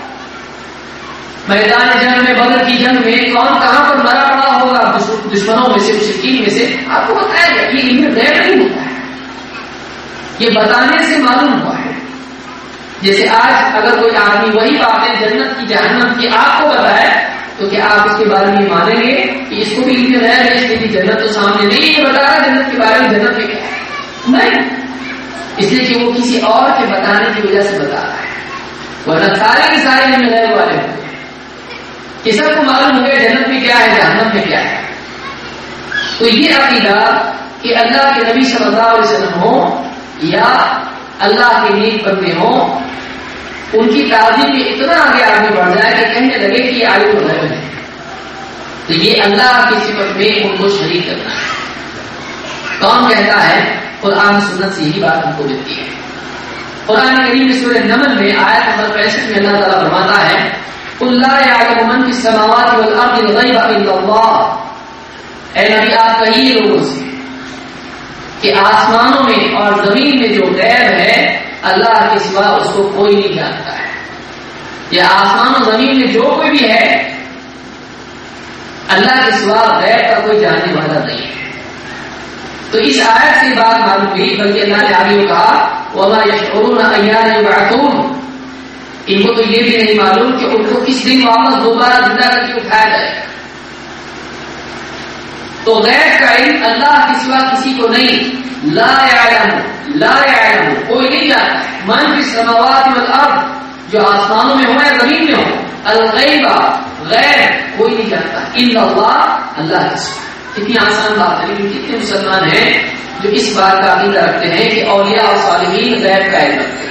میدان جنگ میں، بدر کی جنگ میں کون کہاں پر مرا پڑا ہوگا دشمنوں میں سے، مشرکین میں سے، آپ کو بتایا گیا۔ یہ علم غیب نہیں ہوتا ہے، یہ بتانے سے معلوم ہوا ہے۔ جیسے آج اگر کوئی آدمی وہی باتیں جنت کی جہنم کی آپ کو بتائے تو کیا آپ اس کے بارے میں مانیں گے کہ اس کو بھی علم غیب ہے، اس لیے جنت تو سامنے نہیں، یہ بتا رہا جنت کے بارے میں، جنت میں کیا ہے نہیں، اس لیے کہ وہ کسی اور کے بتانے کی وجہ سے بتا رہا ہے، ورنہ سارے کے سارے علم غیب والے ہوتے ہیں کہ سب کو معلوم ہو گیا جنت میں کیا ہے، جہنم میں کیا ہے۔ تو یہ عقیدہ کہ اللہ کے نبی صلی اللہ علیہ وسلم ہو یا اللہ کے نیک بندے ہوں، ان کی تعظیم میں اتنا آگے آگے بڑھ جائے کہ کہنے لگے کہ یہ عالم الغیب ہے، تو یہ اللہ کی صفت میں ان کو شریک کرنا ہے۔ کون کہتا ہے؟ قرآن سنت سے یہی بات ہم کو ملتی ہے۔ قرآن کریم میں سورہ نمل میں آیت نمبر پینسٹھ میں اللہ تعالیٰ فرماتا ہے قُلْ لَا يَعْلَمُ مَنْ فِي السَّمَاوَاتِ وَالْأَرْضِ الْغَيْبَ إِلَّا اللَّهُ، اے نبی آپ کہیے لوگوں سے کہ آسمانوں میں اور زمین میں جو غیب ہے اللہ کے سوا اس کو کوئی نہیں جانتا ہے۔ یا آسمان و زمین میں جو کوئی بھی ہے اللہ کے سوا غیب کا کوئی جاننے والا نہیں ہے. تو اس آیت سے بات معلوم ہوئی. بلکہ اللہ نے آگے کہا وَمَا يَشْعُرُونَ أَيَّانَ يُبْعَثُونَ, ان کو تو یہ بھی نہیں معلوم کہ ان کو کس دن واپس دوبارہ زندہ کر کے اٹھایا جائے. تو غیب کا علم اللہ کے سوا کسی کو نہیں. لا يعلم لا يعلم کوئی نہیں جانتا. من فی السماوات والارض, جو آسمانوں میں ہو یا زمین میں ہو, الغیب غیب کوئی نہیں جانتا الا اللہ, اللہ کے سوا. کتنی آسان بات ہے. لیکن کتنے مسلمان ہیں جو اس بات کا عقیدہ رکھتے ہیں کہ اولیاء اور صالحین غیب کا علم رکھتے ہیں.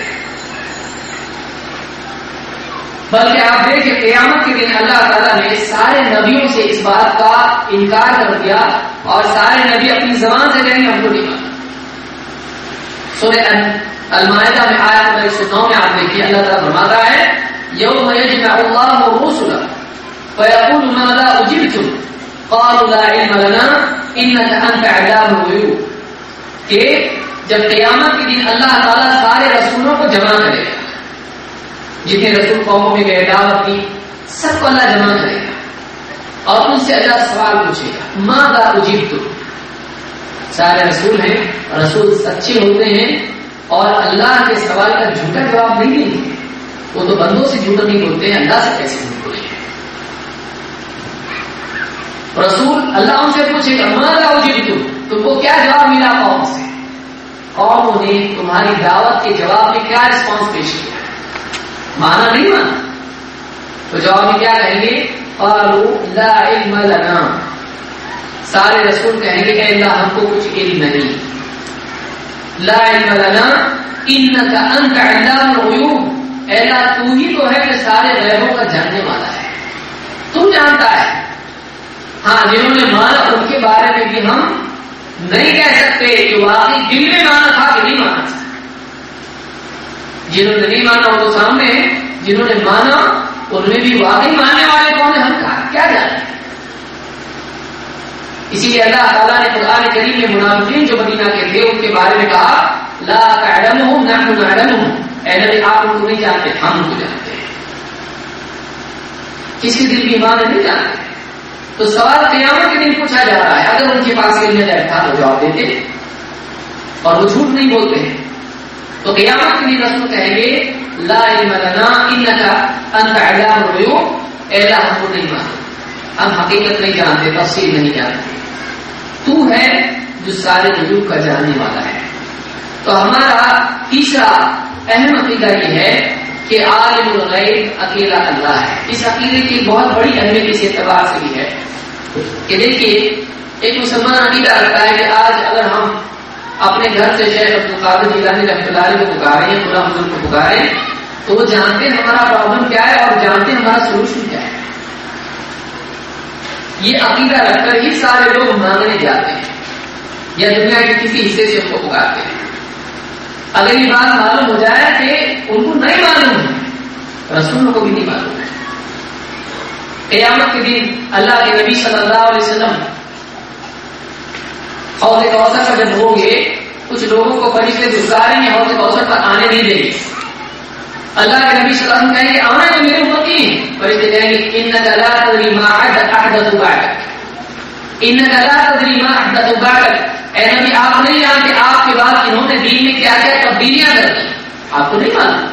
بلکہ آپ دیکھیں قیامت کے دن اللہ تعالیٰ نے سارے نبیوں سے اس بات کا انکار کر دیا اور سارے نبی اپنی زبان سے کہیں ہم کو نہیں مانا. سورہ المائدہ میں آیت نمبر ایک سو نو میں آپ دیکھیے اللہ تعالیٰ فرماتا ہے یوم یجمع اللہ الرسل فیقول ماذا اجبتم قالوا لا علم لنا انك انت علام الغیوب, کہ جب قیامت کے دن اللہ تعالیٰ سارے رسولوں کو جمع کرے گا, جتنے رسول قوموں میں گئے دعوت کی, سب کو اللہ جمع کرے گا اور ان سے اللہ سوال پوچھے گا ماذا اجبتم. سارے رسول ہیں, رسول سچے ہوتے ہیں اور اللہ کے سوال کا جھوٹا جواب نہیں دیں گے. وہ تو بندوں سے جھوٹ نہیں بولتے ہیں, اللہ سے کیسے جھوٹ بولیں گے. رسول اللہ ان سے پوچھے گا ماذا اجبتم, تم کو کیا جواب ملا قوم سے. قوموں نے تمہاری دعوت کے جواب میں کیا رسپانس پیش کیا, مانا نہیں مانا. تو جواب میں کیا کہیں گے قالوا لا علم لنا, سارے رسول کہیں گے اے اللہ ہم کو کچھ علم نہیں. لا علم لنا انك انت علام الغیوب, اے اللہ تو ہی تو ہے کہ سارے غیبوں کا جاننے والا ہے, تو جانتا ہے. ہاں جنہوں نے مانا ان کے بارے میں بھی ہم نہیں کہہ سکتے کہ واقعی دل میں مانا تھا کہ نہیں مانا تھا. جنہوں نے نہیں مانا وہ تو سامنے ہے, جنہوں نے مانا ان میں بھی واقعی ماننے والے کون ہیں ہم کیا جانتے ہیں. اسی لیے اللہ تعالیٰ نے قرآن کریم میں منافقین جو مدینہ کے تھے ان کے بارے میں کہا لا تعلمهم نحن نعلمهم, اے نبی آپ ان کو نہیں جانتے ہم ان کو جانتے ہیں. کسی دل کی ایمان نہیں جانتے. تو سوال قیامت کے دن پوچھا جا رہا ہے. اگر ان کے پاس علم ہے تھا تو جواب دیتے اور وہ جھوٹ نہیں بولتے ہیں. تو قیامت کے دن رسول کہیں گے لا علم لنا انك انت علام الغیوب, اے اللہ ہم کو نہیں معلوم, ہم حقیقت نہیں جانتے, تفصیل نہیں جانتے, تو ہے جو سارے غیوب کا جاننے والا ہے. تو ہمارا تیسرا اہم عقیدہ یہ ہے کہ عالم الغیب اکیلا اللہ ہے. اس عقیدے کی بہت بڑی اہمیت اس اعتبار سے بھی ہے کہ دیکھیے ایک مسلمان عقیدہ رکھتا ہے کہ آج اگر ہم اپنے گھر سے شیخ عبد القادر جیلانی رحمۃ اللہ علیہ کو پکارے ہیں, خدا حضور کو پکارے, تو وہ جانتے ہیں ہمارا پرابلم کیا ہے اور جانتے ہیں ہمارا سولوشن کیا ہے. یہ عقیدہ رکھ کر ہی سارے لوگ مانگنے جاتے ہیں یا دنیا کے کسی حصے سے ان کو پکارتے ہیں. اگر یہ بات معلوم ہو جائے کہ ان کو نہیں معلوم ہے, رسولوں کو بھی نہیں معلوم ہے, قیامت کے دن اللہ کے نبی صلی اللہ علیہ وسلم حوض کوثر کا جب ہوں گے, کچھ لوگوں کو فرشتے دھکاریں گے, حوض کوثر پر آنے نہیں دیں گے. اللہ کے نبی صلی اللہ علیہ وسلم کہیں گے آنا جو میرے امتی ہیں, فرشتے کہیں گے انک لا تدری ما احدث بعدک, انک لا تدری ما احدث بعدک, اے نبی آپ نہیں جانتے آپ کے بعد انہوں نے دین میں کیا کیا تبدیلیاں کر دی, آپ کو نہیں معلوم.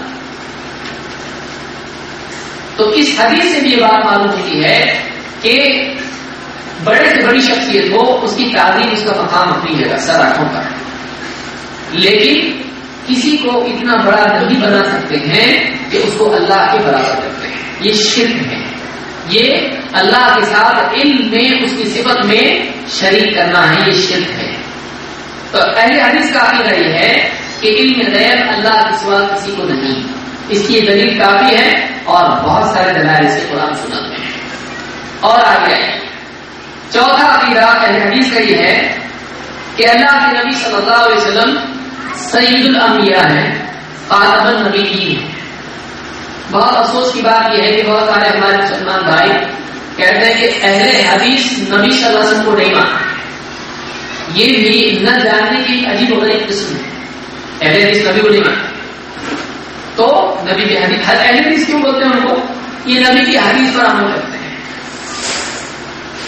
تو اس حدیث سے بھی یہ بات معلوم ہوتی ہے کہ بڑے سے بڑی شخصیت ہو اس کی تعظیم, اس کا مقام اپنی جگہ سر آنکھوں کا, لیکن کسی کو اتنا بڑا نہیں بنا سکتے ہیں کہ اس کو اللہ کے برابر کرتے ہیں. یہ شرک ہے, یہ اللہ کے ساتھ علم میں اس کی صفت میں شریک کرنا ہے, یہ شرک ہے. تو اہل حدیث کا عقیدہ یہ ہے کہ علم غیب اللہ کے سوا کسی کو نہیں. اس کی یہ دلیل کافی ہے اور بہت سارے دلائل اس کے قرآن سنت میں ہیں. اور آگے چوتھا عقیدہ اہل حدیث کا یہ ہے کہ اللہ کے نبی صلی اللہ علیہ وسلم سید الانبیاء ہیں, خاتم النبیین ہیں. بہت افسوس کی بات یہ ہے کہ بہت سارے ہمارے مسلمان بھائی کہتے ہیں کہ اہل حدیث نبی صلی اللہ علیہ وسلم کو نہیں مانتے. یہ بھی نہ جاننے کی عجیب و غریب قسم ہے. اہل حدیث نبی کو نہیں مانتے تو نبی کی حدیث, اہل حدیث کیوں بولتے ہیں ان کو, یہ نبی کی حدیث پر عمل کرتے ہیں.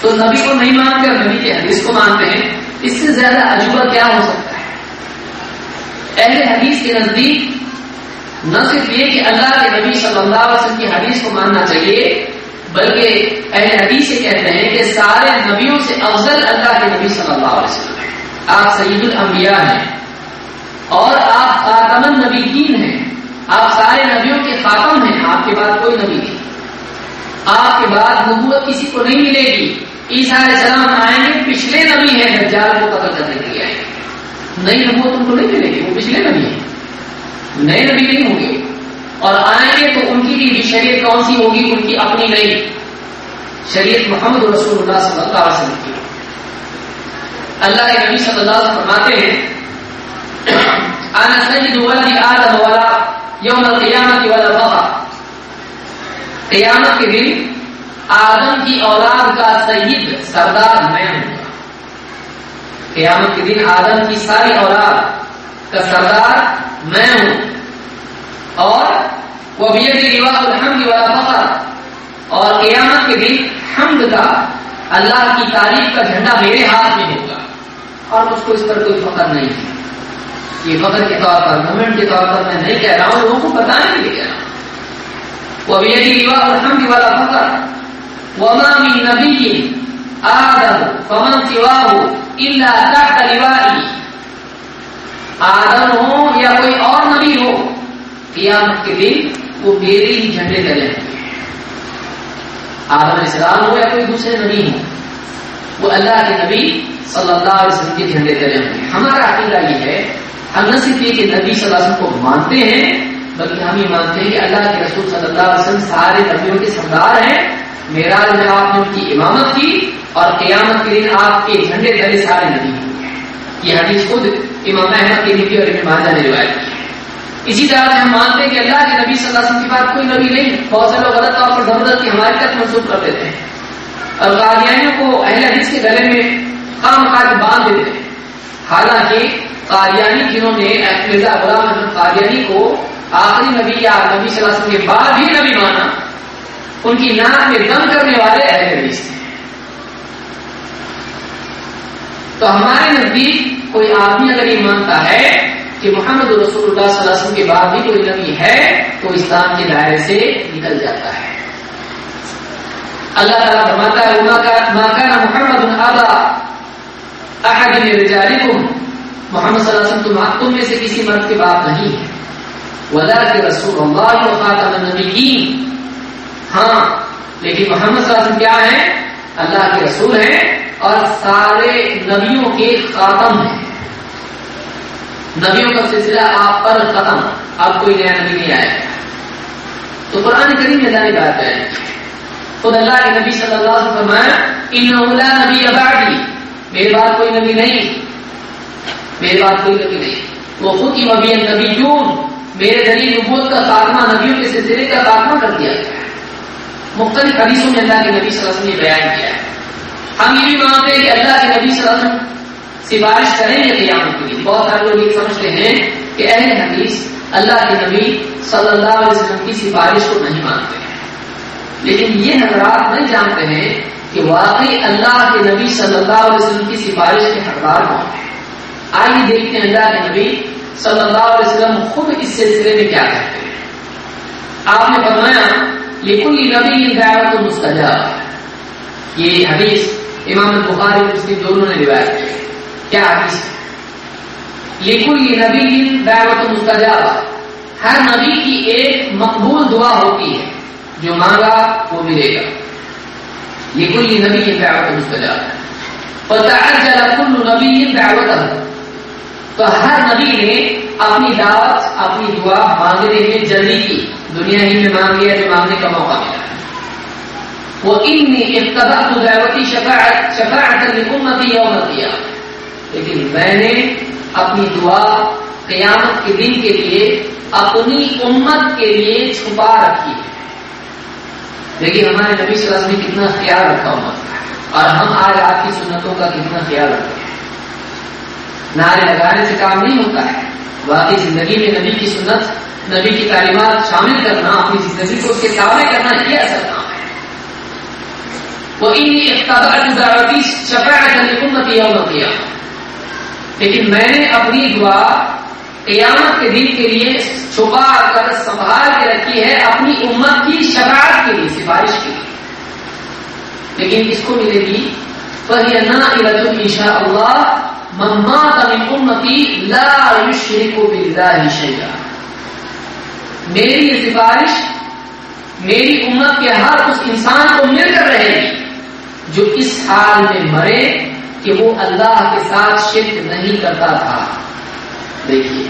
تو نبی کو نہیں مانتے اور نبی کے حدیث کو مانتے ہیں، اس سے زیادہ عجوبہ کیا ہو سکتا ہے؟ اہل حدیث کے نزدیک نہ صرف یہ کہ اللہ کے نبی صلی اللہ علیہ وسلم کی حدیث کو ماننا چاہیے، بلکہ اہل حدیث یہ کہتے ہیں کہ سارے نبیوں سے افضل اللہ کے نبی صلی اللہ علیہ وسلم ہیں. آپ سید الانبیاء ہیں اور آپ خاتم النبیین ہیں، آپ سارے نبیوں کے خاتم ہیں، آپ کے بعد کوئی نبی نہیں، آپ کے بعد نبوت کسی کو نہیں ملے گی. عیسیٰ علیہ السلام آئیں گے، پچھلے نبی ہیں، دجال کو قتل کرنے کے لیے آئیں گے، نئی نبوت ان کو نہیں ملے گی، وہ پچھلے نبی ہیں، نئے نبی نہیں ہوں گے. اور آئیں گے تو ان کی بھی شریعت کون سی ہوگی؟ ان کی اپنی نئی شریعت محمد رسول اللہ صلی اللہ علیہ وسلم کی. اللہ کے نبی صلی اللہ علیہ وسلم فرماتے ہیں انا سید ولد آدم ولا یوم القیامت ولا فخر، قیامت کے دن آدم کی اولاد کا سید سردار میں ہوں گا. قیامت کے دن آدم کی ساری اولاد کا سردار میں ہوں، اور وہ بید لواء الحمد ولا فخر، اور قیامت کے دن حمد کا، اللہ کی تعریف کا جھنڈا میرے ہاتھ میں ہوگا، اور مجھ کو اس پر کوئی فخر نہیں ہے. یہ فخر کے طور پر، مومنٹ کے طور پر میں نہیں کہہ رہا ہوں، لوگوں کو بتانے کے لیے کہہ رہا ہوں. وہ بید لواء الحمد ولا فخر وما من نبی آدم فمن سواه الا تحت لوائي، آدم ہو یا کوئی اور نبی ہو، قیامت کے دن وہ میرے ہی جھنڈے تلے ہوں گے. آدم علیہ السلام ہو یا کوئی دوسرے نبی ہو، وہ اللہ کے نبی صلی اللہ علیہ وسلم کے جھنڈے تلے ہوں گے. ہمارا عقیدہ یہ ہے، ہم نہ صرف یہ کہ نبی صلی اللہ علیہ وسلم کو مانتے ہیں، بلکہ ہم یہ مانتے ہیں کہ اللہ کے رسول صلی اللہ علیہ وسلم سارے نبیوں کے سردار ہیں. معراج میں آپ نے ان کی امامت کی، اور قیامت کے دن آپ کے جھنڈے تلے سارے نبی ہوں گے. یہ حدیث خود امام احمد کی نبی اور ابن ماجہ نے روایت کی ہے. اسی طرح سے ہم مانتے ہیں کہ اللہ کے نبی صلی اللہ علیہ وسلم کے بعد کوئی نبی نہیں. بہت سے لوگ غلط طور پر زبردست کی ہماری طرف منسوخ کر دیتے ہیں، اور قادیانیوں کو اہل حدیث کے گلے میں خام خواہ باندھ دیتے ہیں. حالانکہ قادیانی جنہوں نے مرزا غلام احمد قادیانی کو آخری نبی یا نبی صلی اللہ علیہ وسلم کے بعد بھی نبی مانا، ان کی ناک میں دم کرنے والے اہل حدیث تھے. تو ہمارے نزدیک کوئی آدمی اگر یہ مانتا ہے کہ محمد رسول اللہ صلی اللہ علیہ وسلم کے بعد بھی کوئی نبی ہے، تو اسلام کے دائرے سے نکل جاتا ہے. اللہ تعالیٰ فرماتا ہے ما كان محمد ابا احد من رجالکم، محمد صلی اللہ علیہ وسلم تم میں سے کسی مرد کے باپ نہیں ہے، ولکن رسول اللہ وخاتم النبیین، ہاں لیکن محمد صلی اللہ علیہ وسلم کیا ہیں؟ اللہ کے رسول ہیں اور سارے نبیوں کے خاتم ہیں. نبیوں کا سلسلہ آپ پر ختم، اب کوئی نیا نبی نہیں آیا. تو قرآن کریم میں اللہ نے بات ہے، خود اللہ کے نبی صلی اللہ علیہ وسلم فرمایا انہ لا نبی بعدی، میرے بعد کوئی نبی نہیں، میرے بعد کوئی نبی نہیں. وہ خود کی نبی نبیون، میرے ذریعے نبوت کا خاتمہ، نبیوں کے سلسلے کا خاتمہ کر دیا گیا ہے. مختلف حدیثوں میں اللہ کے نبی صلی اللہ علیہ وسلم نے بیان کیا ہے. ہم یہ بھی مانتے ہیں کہ اللہ کے نبی صلی اللہ علیہ وسلم سفارش کریں گے قیامت کے لیے. بہت سارے لوگ یہ سمجھتے ہیں کہ اہل حدیث اللہ کے نبی صلی اللہ علیہ وسلم کی سفارش کو نہیں مانتے ہیں، لیکن یہ حضرات نہیں جانتے ہیں کہ واقعی اللہ کے نبی صلی اللہ علیہ وسلم کی سفارش کے حقدار کون ہیں. آئیے دیکھتے ہیں اللہ کے نبی صلی اللہ علیہ وسلم خود اس سلسلے میں کیا کہتے ہیں. آپ نے فرمایا لکل نبی دعوت مستجاب، یہ حدیث امام بخاری اور مسلم دونوں نے روایت کی. کیا حدیث ہے؟ لکل نبی دعوت مستجاب، ہر نبی کی ایک مقبول دعا ہوتی ہے، جو مانگا وہ ملے گا. لکل نبی دعوت مستجاب، فتعجل كل نبی دعوتہ، تو ہر نبی نے اپنی دعوت اپنی دعا مانگنے میں جلدی کی، دنیا ہی میں مانگ لیا جو مانگنے کا موقع ملا. وَإِنِّي اِقْتَبَعْتُ دَعْوَتِي شَفَاعَةً لِأُمَّتِي يَوْمَ الْقِيَامَةِ، لیکن میں نے اپنی دعا قیامت کے دن کے لیے اپنی امت کے لیے چھپا رکھی ہے. دیکھیے ہمارے نبی صلی اللہ علیہ وسلم نے کتنا خیال رکھا امت کا، اور ہم آج آپ کی سنتوں کا کتنا خیال رکھتے ہیں. نعرے لگانے سے کام نہیں ہوتا ہے، واقعی زندگی میں نبی کی سنت، نبی کی تعلیمات شامل کرنا، اپنی زندگی کو اس کے تابع کرنا، یہ اصل کام ہے. وَإِنِّي اِخْتَبَأْتُ دَعْوَتِي شَفَاعَةً لِأُمَّتِي يَوْمَ الْقِيَامَةِ، لیکن میں نے اپنی دعا قیامت کے دن کے لیے چھپا کر سنبھال کے رکھی ہے اپنی امت کی شفاعت کے لیے، سفارش کے لیے. لیکن کس کو ملے گی؟ فَهِيَ نَائِلَةٌ إِنْ شَاءَ اللَّهُ مَنْ مَاتَ مِنْ أُمَّتِي لَا يُشْرِكُ بِاللَّهِ شَيْئًا. میری یہ سفارش میری امت کے ہر اس انسان کو مل کر رہے گی جو اس حال میں مرے کہ وہ اللہ کے ساتھ شرک نہیں کرتا تھا. دیکھیے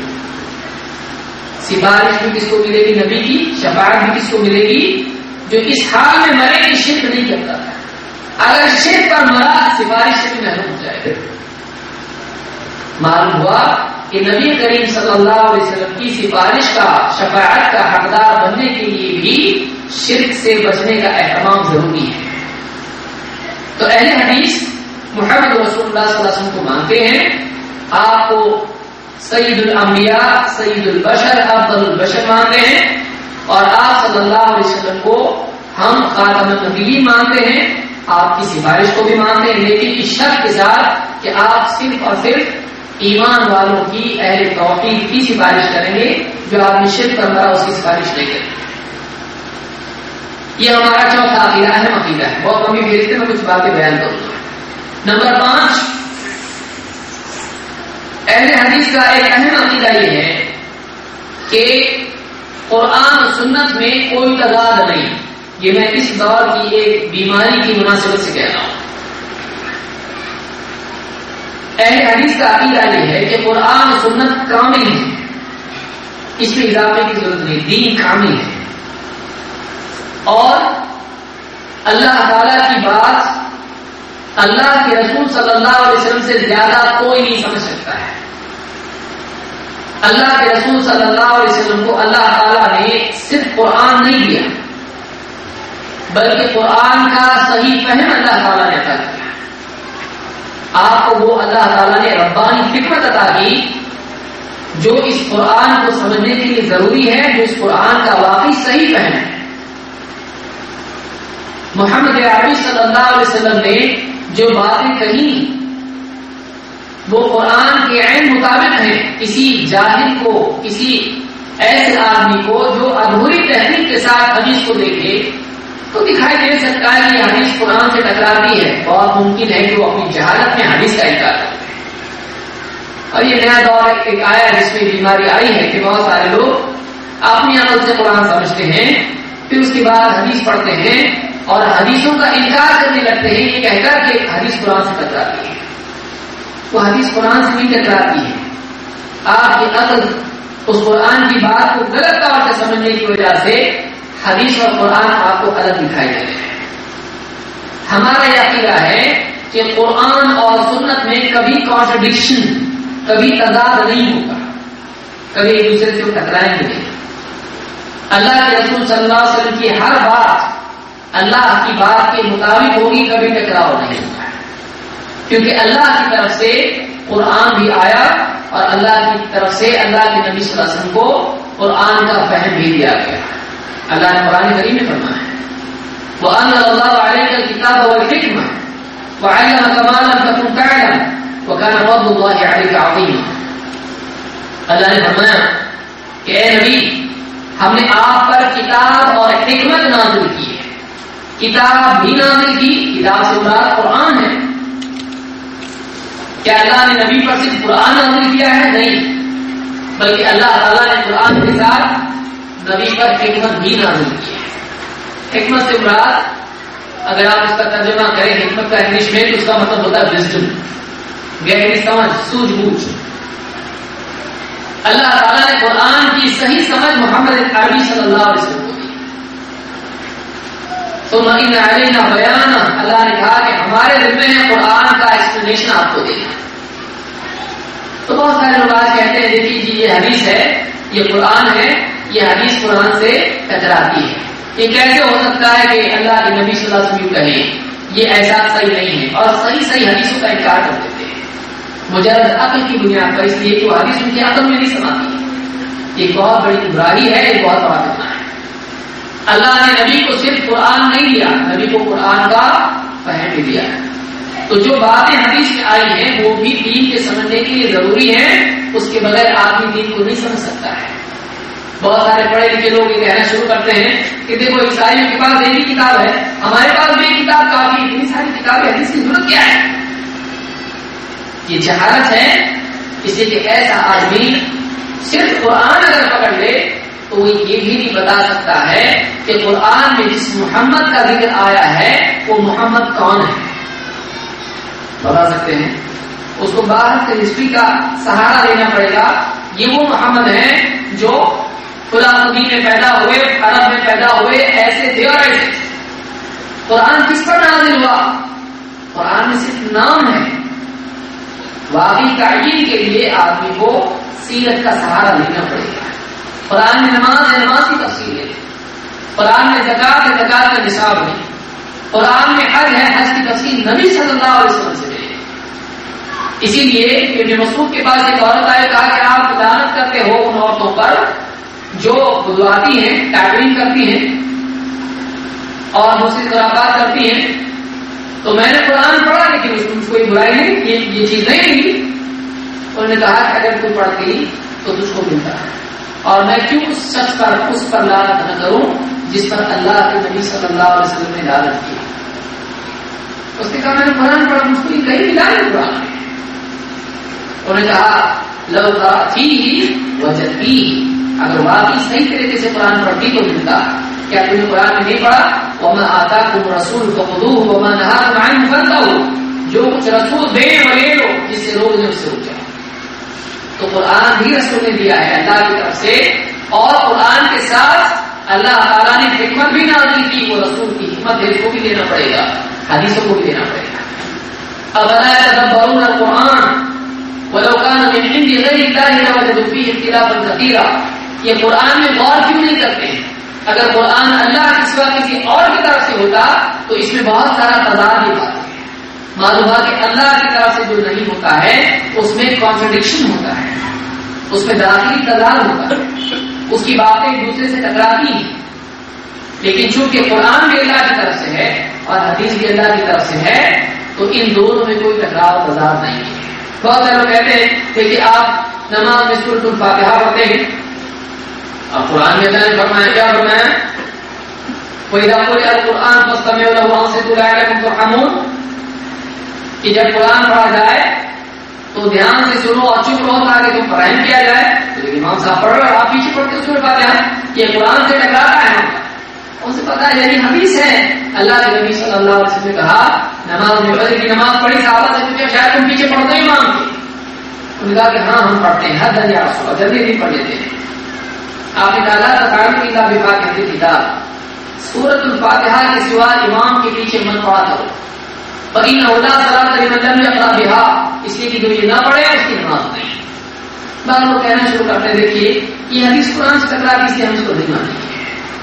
سفارش بھی کس کو ملے گی؟ نبی کی. شفاعت بھی کس کو ملے گی؟ جو اس حال میں مرے کہ شرک نہیں کرتا تھا. اگر شرک پر مرا سفارش سے بھی محروم ہو جائے گا. معلوم ہوا کہ نبی کریم صلی اللہ علیہ وسلم کی سفارش کا شفاعت کا حقدار بننے کے لیے بھی شرک سے بچنے کا اہتمام ضروری ہے. تو اہل حدیث محمد رسول اللہ صلی اللہ علیہ وسلم کو مانتے ہیں، آپ کو سید الانبیاء سید البشر افضل البشر مانتے ہیں، اور آپ صلی اللہ علیہ وسلم کو ہم خاتم النبیین مانتے ہیں، آپ کی سفارش کو بھی مانتے ہیں، لیکن اس شرط کے ساتھ کہ آپ صرف اور صرف ایمان والوں کی اہل توحید کی سفارش کریں گے. جو آدمی شرک پر مرا اس کی سفارش نہیں کریں گے. یہ ہمارا چوتھا عقیدہ اہم عقیدہ ہے. بہت کمی فہرست میں کچھ باتیں بیان کروں گا. نمبر پانچ، اہل حدیث کا ایک اہم عقیدہ یہ ہے کہ قرآن و سنت میں کوئی تضاد نہیں. یہ میں اس دور کی ایک بیماری کی مناسبت سے کہہ رہا ہوں. اہل حدیث کا عقیدہ یہ ہے کہ قرآن و سنت کامل ہے، اس میں اضافے کی ضرورت نہیں، دین کامل ہے، اور اللہ تعالی کی بات اللہ کے رسول صلی اللہ علیہ وسلم سے زیادہ کوئی نہیں سمجھ سکتا ہے. اللہ کے رسول صلی اللہ علیہ وسلم کو اللہ تعالیٰ نے صرف قرآن نہیں دیا بلکہ قرآن کا صحیح فہم اللہ تعالیٰ نے عطا کیا. آپ کو وہ اللہ تعالیٰ نے ربانی حکمت عطا کی جو اس قرآن کو سمجھنے کے لیے ضروری ہے، جو اس قرآن کا واقعی صحیح فہم ہے. محمد عربی صلی اللہ علیہ وسلم نے جو باتیں کہی وہ قرآن کے عین مطابق ہیں. کسی جاہل کو، کسی ایسے آدمی کو جو ادھوری تحقیق کے ساتھ حدیث کو دیکھے تو دکھائی دے سکتا ہے کہ یہ حدیث قرآن سے ٹکراتی ہے. بہت ممکن ہے کہ وہ اپنی جہالت میں حدیث کا انکار کرتے ہیں. اور یہ نیا دور ایک آیا جس میں بیماری آئی ہے کہ بہت سارے لوگ اپنی عقل سے قرآن سمجھتے ہیں، پھر اس کے بعد حدیث پڑھتے ہیں اور حدیثوں کا انکار کرنے لگتے ہیں یہ کہہ کر کہ حدیث قرآن سے ٹکراتی ہے. وہ حدیث قرآن سے نہیں ٹکراتی ہے. آپ کی عقل اس قرآن کی بات کو غلط طور سے سمجھنے کی وجہ سے حدیث اور قرآن آپ کو الگ دکھائی دے رہے ہیں. ہمارا یہ عقیدہ ہے کہ قرآن اور سنت میں کبھی کانٹرڈکشن، کبھی تضاد نہیں ہوگا، کبھی ایک دوسرے سے ٹکرائیں گے نہیں. اللہ کے رسول صلی اللہ علیہ وسلم کی ہر بات اللہ کی بات کے مطابق ہوگی، کبھی ٹکراؤ نہیں ہوگا، کیونکہ اللہ کی طرف سے قرآن بھی آیا اور اللہ کی طرف سے اللہ کے نبی صلی اللہ علیہ وسلم کو قرآن کا فہم بھی دیا گیا. اللہ نے قرآن کریم میں فرمایا ہے وَأَنزَلَ اللَّهُ عَلَيْكَ الْكِتَابَ وَالْحِكْمَةَ وَعَلَّمَكَ مَا لَمْ تَكُنْ تَعْلَمُ وَكَانَ فَضْلُ اللَّهِ عَلَيْكَ عَظِيمًا. اللہ نے فرمایا کہ اے نبی، ہم نے آپ پر کتاب اور حکمت نازل کی ہے. کتاب بھی نازل کی، کتاب سے مراد قرآن ہے. کیا اللہ نے نبی پر صرف قرآن نازل کیا ہے؟ نہیں، بلکہ اللہ تعالیٰ نے قرآن کے ساتھ نبی پر حکمت بھی نازل کی ہے. حکمت سے مراد اگر آپ اس کا ترجمہ کریں حکمت کا انگلش میں تو اس کا مطلب ہوتا ہے وزڈم، گہری سمجھ، سوجھ بوجھ. اللہ تعالیٰ نے قرآن کی صحیح سمجھ محمد عربی صلی اللہ علیہ وسلم کو دی. ثم ان علینا بیانا، اللہ نے کہا کہ ہمارے ذمہ ہے قرآن کا ایکسپلینیشن آپ کو دینا. تو بہت سارے لوگ آج کہتے ہیں دیکھیے جی یہ حدیث ہے، یہ قرآن ہے، یہ حدیث قرآن سے ٹکراتی ہے. یہ کیسے ہو سکتا ہے کہ اللہ کے نبی صلی اللہ علیہ وسلم کہیں یہ ایسا صحیح نہیں ہے، اور صحیح صحیح حدیثوں کا انکار کر دیتے ہیں مجرد عقل کی بنیاد پر، اس لیے کہ وہ حدیث ان کی عقل میں نہیں سماتی ہے. یہ بہت بڑی گمراہی ہے، یہ بہت بڑا گناہ ہے. اللہ نے نبی کو صرف قرآن نہیں دیا، نبی کو قرآن کا فہم بھی دیا ہے. تو جو باتیں حدیث میں آئی ہیں وہ بھی دین کے سمجھنے کے لیے ضروری ہیں. اس کے بغیر آدمی دین کو نہیں سمجھ سکتا ہے. بہت سارے پڑھے لکھے لوگ یہ کہنا شروع کرتے ہیں کہ دیکھو عیسائیوں کے پاس ایک ہی کتاب ہے, ہمارے پاس بھی ایک کتاب کافی ہے, اتنی ساری کتابیں حدیث کی ضرورت کیا ہے؟ یہ جہالت ہے. اس لیے کہ ایسا آدمی صرف قرآن اگر پکڑ لے تو وہ یہ بھی نہیں بتا سکتا ہے کہ قرآن میں جس محمد کا ذکر آیا ہے وہ محمد کون ہے. بتا سکتے ہیں؟ اس کو باہر سے ہسٹری کا سہارا لینا پڑے گا. یہ وہ محمد ہیں جو فلاں صدی میں پیدا ہوئے, عرب میں پیدا ہوئے, ایسے تھے اور ایسے. قرآن کس پر نازل ہوا؟ قرآن میں صرف نام ہے. واقعی تعین کے لیے آدمی کو سیرت کا سہارا لینا پڑے گا. قرآن میں نماز ہے, نماز کی تفصیل ہے. قرآن میں زکات ہے, زکات کا نصاب ہے. قرآن میں حج ہے, حج کی تفصیل نبی صلی اللہ علیہ وسلم سے ملے. اسی لیے ابن مسعود کے پاس ایک عورت آئے, کہا کہ آپ لعنت کرتے ہو ان عورتوں پر جو بدعاتی ہیں, تعویل کرتی ہیں اور دوسری خرافات کرتی ہیں. تو میں نے قرآن پڑھا لیکن اس میں کوئی برائی نہیں, یہ یہ چیز نہیں تھی. انہوں نے کہا کہ اگر کوئی پڑھتی تو تجھ کو ملتا ہے, اور میں کیوں اس شخص پر اس پر لعنت نہ کروں جس پر اللہ کے نبی صلی اللہ علیہ وسلم نے لعنت کی. اس نے کہا میں نے قرآن پڑھا, مجھ کو کہیں ملا نہیں قرآن. انہوں نے کہا لو تھی ہی وجدتی, اگر واقعی صحیح طریقے سے قرآن پڑھتی تو ملتا. کیا تم نے قرآن میں نہیں پڑھا وما آتاکم رسول فخذوہ وما نہاکم عنہ فانتہوا, جو کچھ رسول دے وہ لے لو, جس سے روک دے اس سے رک جاؤ. تو قرآن بھی رسول نے دیا ہے اللہ کی طرف سے, اور قرآن کے ساتھ اللہ تعالیٰ نے حکمت بھی نازل کی. وہ رسول کی حکمت ہے, اس کو بھی دینا پڑے گا, حدیثوں کو بھی دینا پڑے گا. افلا يتدبرون القرآن ولو كان من عند غير الله لوجدوا فيه اختلافا كثيرا. یہ قرآن میں غور کیوں نہیں کرتے ہیں؟ اگر قرآن اللہ کے سوا کسی اور کی طرف سے ہوتا تو اس میں بہت سارا تضاد ہوتا ہے. معلوم ہوا کہ اللہ کی طرف سے جو نہیں ہوتا ہے اس میں کانٹرڈکشن ہوتا ہے, اس میں داخلی تضاد ہوتا ہے, اس کی باتیں ایک دوسرے سے ٹکراتی ہیں. لیکن چونکہ قرآن بھی اللہ کی طرف سے ہے اور حدیث بھی اللہ کی طرف سے ہے تو ان دونوں میں کوئی ٹکراؤ تضاد نہیں ہے. بہت سارے لوگ کہتے ہیں کہ آپ نماز میں سورۃ الفاتحہ پڑھتے ہیں, اب قرآن میں اللہ نے فرمایا, کیا فرمایا؟ وَإِذَا قُرِئَ الْقُرْآنُ فَاسْتَمِعُوا لَهُ وَأَنصِتُوا لَعَلَّكُمْ تُرْحَمُونَ, کہ جب قرآن پڑھا جائے تو دھیان سے سنو اور چپ رہو تاکہ تم پر رحم کیا جائے. تو امام صاحب پڑھ رہے اور آپ پیچھے پڑھتے سورۃ الفاتحہ, یہ قرآن سے ٹکراتا ہے. ان سے پتا ہے یعنی حدیث ہے, اللہ کے نبی صلی اللہ علیہ وسلم نے کہا نماز میں فجر کی نماز پڑھی, صحابہ سے پوچھا شاید تم پیچھے پڑھتے ہو امام کے؟ انہوں نے کہا کہ ہاں ہم پڑھتے ہیں, حد یا رسول اللہ, جلدی نہیں پڑھ لیتے ہیں. آپ نے کہا تقارن کی کتاب بفاتحہ کی کتاب, سورۃ الفاتحہ کے سوا امام کے پیچھے مت پڑھا کرو. فإنه لا صلاة لمن لم يقرأ بها, اس لیے کہ جو یہ نہ پڑھے اس کی نماز نہیں. بعض لوگ کہنا شروع کرتے ہیں دیکھیے یہ حدیث قرآن سے ٹکراتی اس لیے ہم اس کو نہیں مانیں گے.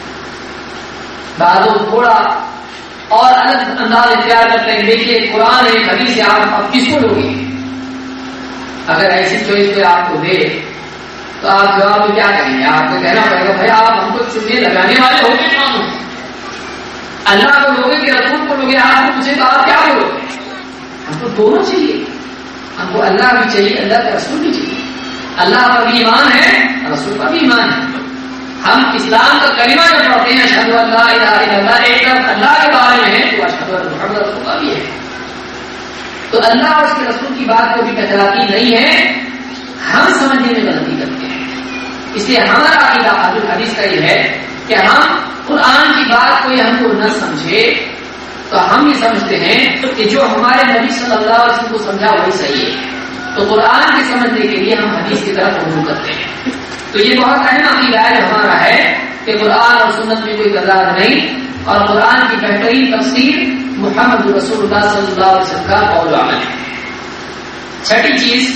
بعض لوگ تھوڑا اور الگ انداز اختیار کرتے ہیں, دیکھیے قرآن ایک حدیث ہے, آپ آپ کس کو لوگے؟ اگر ایسی چوائس پہ آپ کو دے تو آپ جواب میں کیا کہیں گے؟ آپ کو کہنا پڑے گا بھائی آپ ہم کو چنے لگانے والے ہو گئے, کون ہو؟ اللہ کو لوگے کہ رسول کو لوگے؟ آپ کو پوچھے تو آپ کیا بولو گے؟ ہم کو دونوں چاہیے, ہم کو اللہ بھی چاہیے, اللہ کا رسول بھی چاہیے. اللہ پر بھی ایمان ہے, رسول پر بھی ایمان ہے. ہم اسلام کا کلمہ جو پڑھتے ہیں اشہد ان لا الہ الا اللہ, ایک طرف اللہ کے بارے میں ہے تو اشہد ان محمد رسول اللہ بھی ہے. تو اللہ اور اس کے رسول کی بات کو بھی ٹکراتی نہیں ہے, ہم سمجھنے میں غلطی کرتے ہیں. اس لیے ہمارا عقیدہ اہل حدیث کا یہ ہے کہ ہم قرآن کی بات کوئی ہم کو نہ سمجھے تو ہم یہ سمجھتے ہیں کہ جو ہمارے نبی صلی اللہ علیہ وسلم کو سمجھا وہی صحیح ہے. تو قرآن کے سمجھنے کے لیے ہم حدیث کی طرف رجوع کرتے ہیں. تو یہ بہت اہم عقیدہ ہے ہمارا ہے کہ قرآن اور سنت میں کوئی تضاد نہیں, اور قرآن کی بہترین تفسیر محمد رسول اللہ صلی اللہ علیہ وسلم کا قول و عمل ہے. چھٹی چیز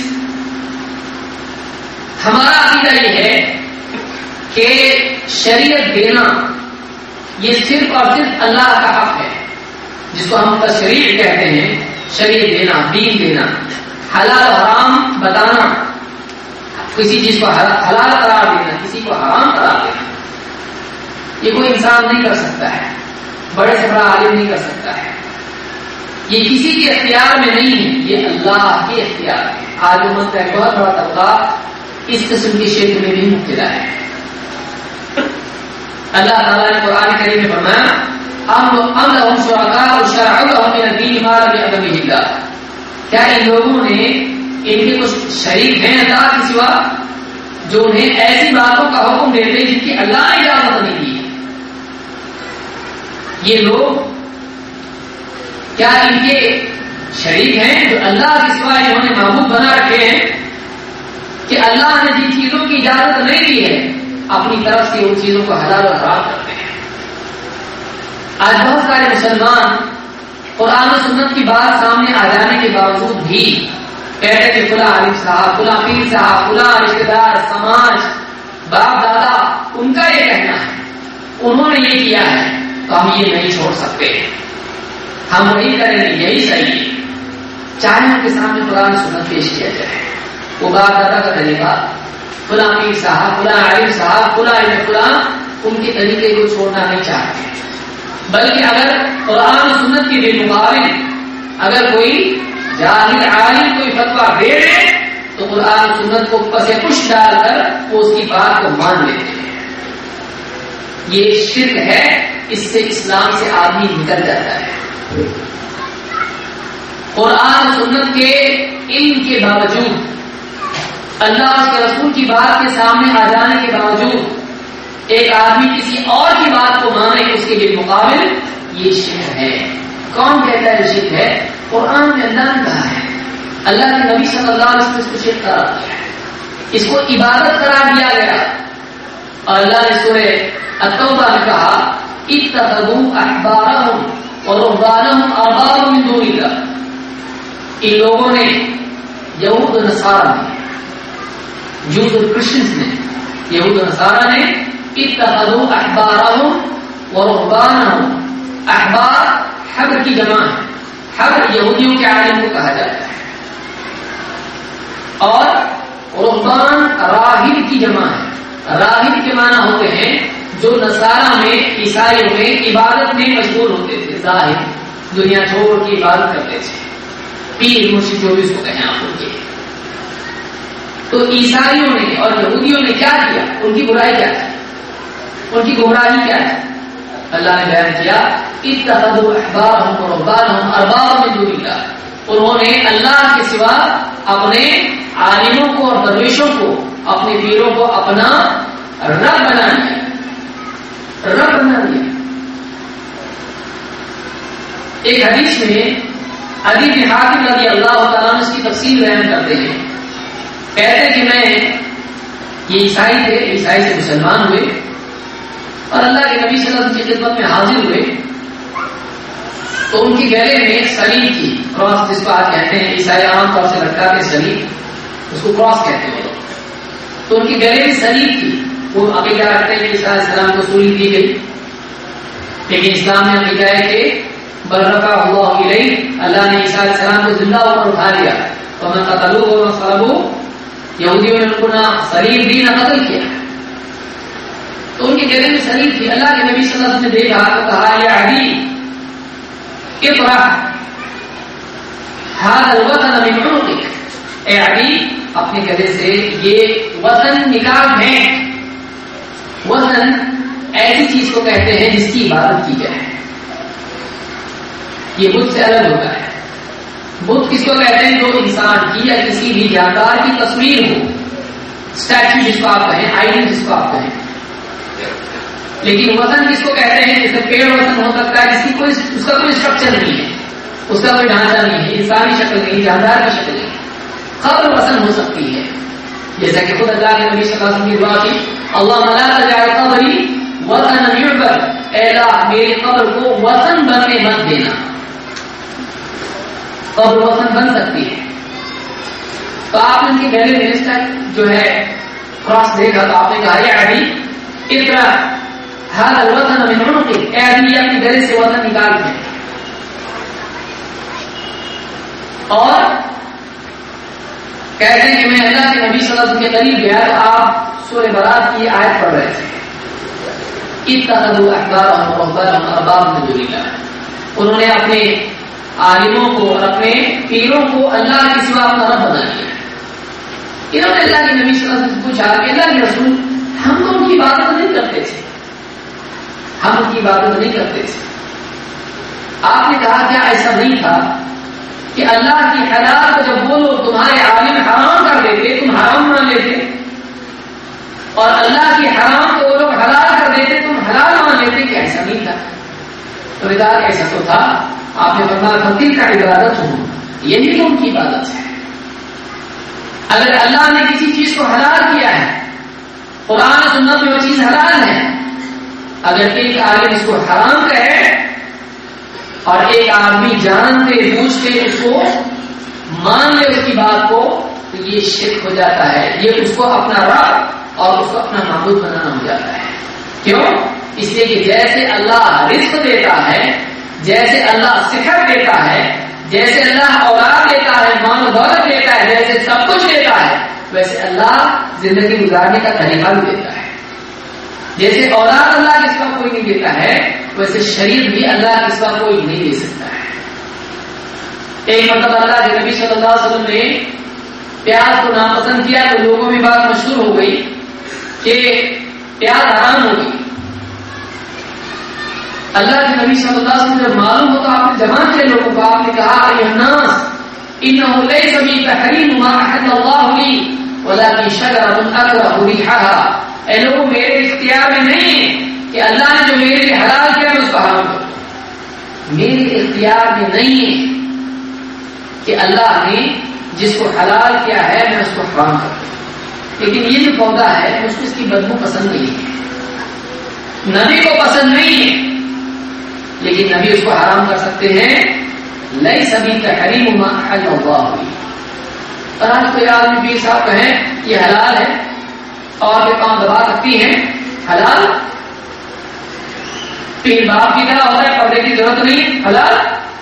ہمارا عقیدہ یہ ہے کہ شریعت دینا یہ صرف اور صرف اللہ کا حق ہے, جس کو ہم تشریع کہتے ہیں. شریعت دینا, دین دینا, حلال حرام بتانا, کسی چیز کو حلال قرار دینا, کسی کو حرام قرار دینا, یہ کوئی انسان نہیں کر سکتا ہے, بڑے سے بڑا عالم نہیں کر سکتا ہے. یہ کسی کے اختیار میں نہیں ہے، یہ اللہ کے اختیار ہے۔ آج امت کا ایک بہت بڑا طبقہ اس قسم کی شرک میں بھی مبتلا ہے۔ اللہ تعالیٰ نے قرآن کریم میں فرمایا ام لهم شرکاء شرعوا لهم من الدین ما لم یأذن به اللہ، کیا ان لوگوں نے، ان کے کچھ شریک ہیں اللہ کے سوا جو انہیں ایسی باتوں کا حکم دیتے ہیں جن کی اللہ نے اجازت نہیں دی ہے؟ یہ لوگ کیا ان کے شریک ہیں جو اللہ کے سوا انہوں نے معبود بنا رکھے ہیں کہ اللہ نے جن چیزوں کی اجازت نہیں دی ہے اپنی طرف سے ان چیزوں کو حلال اور حرام کرتے ہیں؟ آج بہت سارے مسلمان قرآن و سنت کی بات سامنے آ جانے کے باوجود بھی کہتے ہیں کہ فلاں عالم صاحب، فلاں پیر صاحب، فلاں رشتے دار، سماج، باپ دادا، ان کا یہ کہنا ہے، انہوں نے یہ کیا ہے تو ہم یہ نہیں چھوڑ سکتے، ہم وہی کریں گے، یہی صحیح ہے۔ چاہے ان کے سامنے قرآن سنت پیش کیا جائے، وہ باپ دادا کا طریقہ، فلاں پیر صاحب، فلاں عالم صاحب، فلاں فلاں، ان کے طریقے کو چھوڑنا نہیں چاہتے، بلکہ اگر قرآن سنت کے بالمقابل اگر کوئی جاہل عالم کوئی فتویٰ دے دے تو قرآن سنت کو پس پش ڈال کر وہ اس کی بات کو مان لیتے ہیں۔ یہ شرک ہے، اس سے اسلام سے آدمی نکل جاتا ہے۔ قرآن سنت کے علم کے باوجود، اللہ کے رسول کی بات کے سامنے آ جانے کے باوجود ایک آدمی کسی اور کی بات کو مانے اس کے بالمقابل، یہ شرک ہے۔ کون کہتا ہے شرک ہے؟ قرآن میں اللہ نے کہا ہے، اللہ کے نبی صلی اللہ علیہ وسلم اس کو شرک قرار دیا ہے، اس کو عبادت قرار دیا گیا، اور اللہ نے سورہ التوبہ میں کہا اتخذوا احبارهم ورهبانهم اربابا من دون اللہ، ان لوگوں نے، یہود و نصارہ نے، جوز اور کرسچنز نے، یہود و نصارہ نے اتخذوا احبارهم ورهبانهم، احبار حبر کی جمع ہے، حبر یہودیوں کے عالم کو کہا جاتا ہے، اور رہبان راہب کی جمع ہے، راہب کے معنی ہوتے ہیں جو نصارہ میں، عیسائیوں میں عبادت میں مشغول ہوتے تھے، ظاہر دنیا چھوڑ کی عبادت کرتے تھے، پیر مرشد جو بھی اس کو کہیں آپ ان کے۔ تو عیسائیوں نے اور یہودیوں نے کیا کیا؟ ان کی برائی کیا ہے؟ ان کی گمراہی کیا ہے؟ اللہ نے بیان کیا اتخذوا احبارهم ورهبانهم اربابا من دون اللہ، انہوں نے اللہ کے سوا اپنے عالموں کو اور درویشوں کو، اپنے پیروں کو اپنا رب بنا لیا، رب بنا لیا۔ ایک حدیث میں علی بن حاتم رضی اللہ تعالیٰ عنہ اس کی تفصیل بیان کرتے ہیں، کہتے ہیں کہ میں، یہ عیسائی تھے، عیسائی سے مسلمان ہوئے اور اللہ کے نبی صلی اللہ علیہ وسلم کی خدمت میں حاضر ہوئے، تو ان کے گلے میں سلیب تھی، کراس جس کو آپ کہتے ہیں، عیسائی عام طور سے لٹکاتے سلیب، اس کو کراس کہتے ہیں، تو ان کے گلے میں سلیب تھی۔ وہ عقیدہ رکھتے ہیں کہ عیسیٰ علیہ السلام کو سولی دی گئی، لیکن اسلام میں عقیدہ ہے کہ بل رفعہ اللہ الیہ، اللہ نے عیسیٰ علیہ السلام کو زندہ اوپر اٹھا لیا، ومن قتلوہ ومن صلبوہ، یہودیوں نے ان کو نہ سلیب دی نہ قتل کیا، تو ان کے گلے میں سلیب تھی۔ اللہ کے نبی صلی اللہ علیہ وسلم نے دیکھا تو کہا یا علی اطرح هذا الوطن من عنقك، اے علی اپنے گلے سے یہ وطن نکال پھینک۔ وطن ایسی چیز کو کہتے ہیں جس کی عبادت کی جائے، یہ بت سے الگ ہوتا ہے۔ بت کس کو کہتے ہیں؟ جو انسان کی یا کسی بھی جاندار کی تصویر ہو، اسٹیچو جس کو آپ کہیں، آئیڈل جس کو آپ کہیں۔ لیکن وطن کس کو کہتے ہیں؟ جیسے پیڑ وطن ہو سکتا ہے جس کی کوئی، اس کا کوئی اسٹرکچر نہیں ہے، اس کا کوئی ڈھانچہ نہیں ہے، انسانی شکل نہیں، جاندار کی شکل نہیں۔ قبر وطن ہو سکتی ہے، جیسا کہ خود اللہ کے نبی صلی اللہ علیہ وسلم کی دعا کی اللہم لا تجعل قبری وطن یعبد، اے اللہ میری قبر کو وطن بننے مت دینا۔ قبر وطن بن سکتی ہے، تو آپ ان کے گلے میں اس جو ہے کراس دیکھا تو آپ نے کہا یا علی اقرا هذا الوطن من عنقك، اے علی اپنے گلے سے وطن نکال دیں۔ اور کہتے ہیں کہ میں اللہ کے نبی صلی اللہ علیہ وسلم کے قریب گیا تو آپ سورہ برات کی آیت پڑھ رہے تھے، اتخذوا احبارهم ورهبانهم اربابا من دون اللہ، انہوں نے اپنے عالموں کو اور اپنے پیروں کو اللہ کے سوا اپنا رب بنا لیا. انہوں نے اللہ کے نبی صلی اللہ علیہ وسلم سے پوچھا کہ اللہ کے رسول ہم تو ان کی عبادت نہیں کرتے تھے ہم ان کی عبادت نہیں کرتے تھے آپ نے کہا کیا ایسا نہیں تھا کہ اللہ کی حلال کو جب وہ لوگ تمہارے عالم حرام کر دیتے تم حرام مان لیتے اور اللہ کی حرام کو وہ لوگ حلال کر دیتے تم حلال مان لیتے کہ ایسا نہیں تھا؟ تو ادار ایسا تو تھا. آپ نے فرمایا فقیر کا عبادت ہوں یہی تو ان کی عبادت ہے. اگر اللہ نے کسی چیز کو حلال کیا ہے قرآن و سنت میں وہ چیز حلال ہے, اگر ایک عالم اس کو حرام کہے اور ایک آدمی جانتے بوجھتے اس کو مان لے اس کی بات کو تو یہ شرک ہو جاتا ہے. یہ اس کو اپنا رب اور اس کو اپنا معبود بنانا ہو جاتا ہے. کیوں؟ اس لیے کہ جیسے اللہ رزق دیتا ہے, جیسے اللہ صحت دیتا ہے, جیسے اللہ اولاد دیتا ہے, مان و دولت دیتا ہے, جیسے سب کچھ دیتا ہے, ویسے اللہ زندگی گزارنے کا طریقہ بھی دیتا ہے. جیسے اولاد اللہ کے سوا کوئی نہیں دیتا ہے ویسے شریعت بھی اللہ کے سوا کوئی نہیں دے سکتا ہے. ایک مرتبہ اللہ کے نبی صلی اللہ علیہ وسلم نے پیاز کو ناپسند کیا تو لوگوں میں بات مشہور ہو گئی کہ پیاز حرام ہوگی. اللہ کے نبی صلی اللہ علیہ وسلم جب معلوم ہوتا آپ نے جمع کیا لوگوں کو, آپ نے کہا اے الناس انه ليس بي تحريم ما احل الله لي ولكن شجره اكره ريحها. اے لوگوں میرے اختیار میں نہیں ہے کہ اللہ نے جو میرے لیے حلال کیا میں اس کو حرام کروں. میرے اختیار میں نہیں ہے کہ اللہ نے جس کو حلال کیا ہے میں اس کو حرام کروں. لیکن یہ جو پودا ہے اس کو اس کی بدبو پسند نہیں ہے, نبی کو پسند نہیں ہے, لیکن نبی اس کو حرام کر سکتے ہیں. لئی سبھی تحریم ما احل اللہ لي. اور آج کوئی آدمی پیر صاحب کہیں یہ حلال ہے اور یہ کام دبا سکتی ہیں حلال, پیر باپ کی طرح ہوتا ہے پردے کی ضرورت نہیں حلال,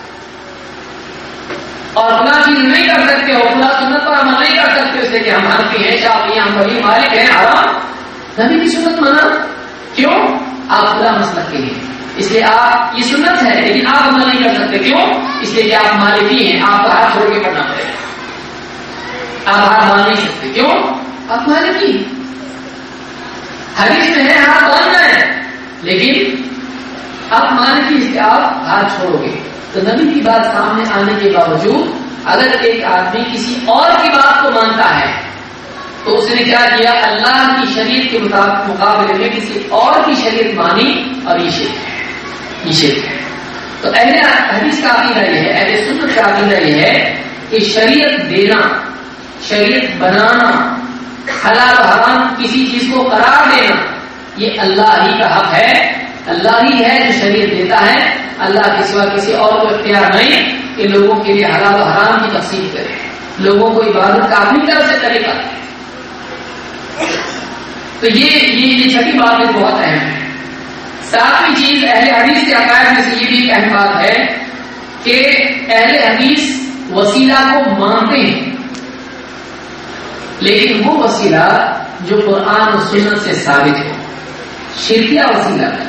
اور فلاں چیز نہیں کر سکتے ہو, فلاں سنت پر عمل نہیں کر سکتے اس لیے کہ ہم حنفی ہیں, شافعی ہیں, حنبلی, مالک ہیں, حرام. نبی کی سنت مانا کیوں؟ آپ فلاں مسلک کے ہیں اس لیے آپ یہ سنت ہے لیکن آپ عمل نہیں کر سکتے. کیوں؟ اس لیے کہ آپ مالکی ہیں, آپ کا ہاتھ چھوڑ کے پڑھنا پڑے گا, آپ ہاتھ باندھ نہیں سکتے. کیوں؟ آپ مالکی ہیں. حدیث میں ہے ہاتھ باندھنا ہے لیکن آپ مالکی اس کے آپ ہاتھ چھوڑو گے. تو نبی کی بات سامنے آنے کے باوجود اگر ایک آدمی کسی اور کی بات کو مانتا ہے تو اس نے کیا کیا؟ اللہ کی شریعت کے مقابلے میں کسی اور کی شریعت مانی اور یہ شرک ہے. یہ شرک ہے. تو اہل حدیث کا عقیدہ یہ ہے, اہل سنت کا عقیدہ یہ ہے کہ شریعت دینا, شریعت بنانا, حلال و حرام کسی چیز کو قرار دینا یہ اللہ ہی کا حق ہے. اللہ ہی ہے جو شریعت دیتا ہے, اللہ کے سوا کسی اور کو اختیار نہیں کہ لوگوں کے لیے حلال و حرام کی تفصیل کرے, لوگوں کو عبادت کا اپنی طرف سے طریقہ دے. تو یہ یہ چھٹی بات ہے بہت اہم ہے. ساتویں چیز اہل حدیث کے عقائد میں سے یہ بھی ایک اہم بات ہے کہ اہل حدیث وسیلہ کو مانتے ہیں لیکن وہ وسیلہ جو قرآن و سنت سے ثابت ہو. شرکیہ وسیلہ نہیں.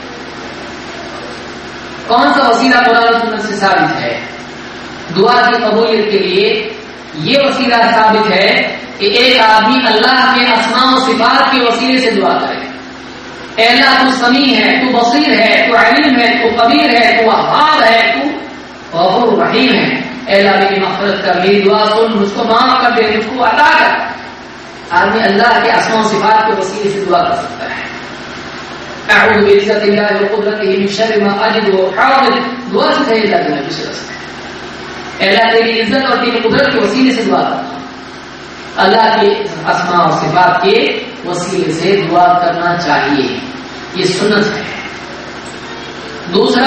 کون سا وسیلہ قرآن و سنت سے ثابت ہے؟ دعا کی قبولیت کے لیے یہ وسیلہ ثابت ہے کہ ایک آدمی اللہ کے اسماء و صفات کے وسیلے سے دعا کرے. اے اللہ تو سمیع ہے, تو بصیر ہے, تو علیم ہے, تو قدیر ہے, تو وہاب ہے, تو غفور رحیم ہے. اے اللہ میری مغفرت کر, میری دعا سن, مجھ کو معاف کر دے, مجھ کو عطا کر. آدمی اللہ کے اسماء و صفات کے وسیلے سے دعا کر سکتا ہے. اعوذ بعزت اللہ وقدرتہ من شر ما اجد وحاضر, دعا سے اللہ کے نبی صلی اللہ علیہ وسلم. اے اللہ تیری عزت اور تیری قدرت کے وسیلے سے دعا کرتا ہوں. اللہ کے اسماء و صفات کے وسیلے سے دعا کرنا چاہیے, یہ سنت ہے. دوسرا,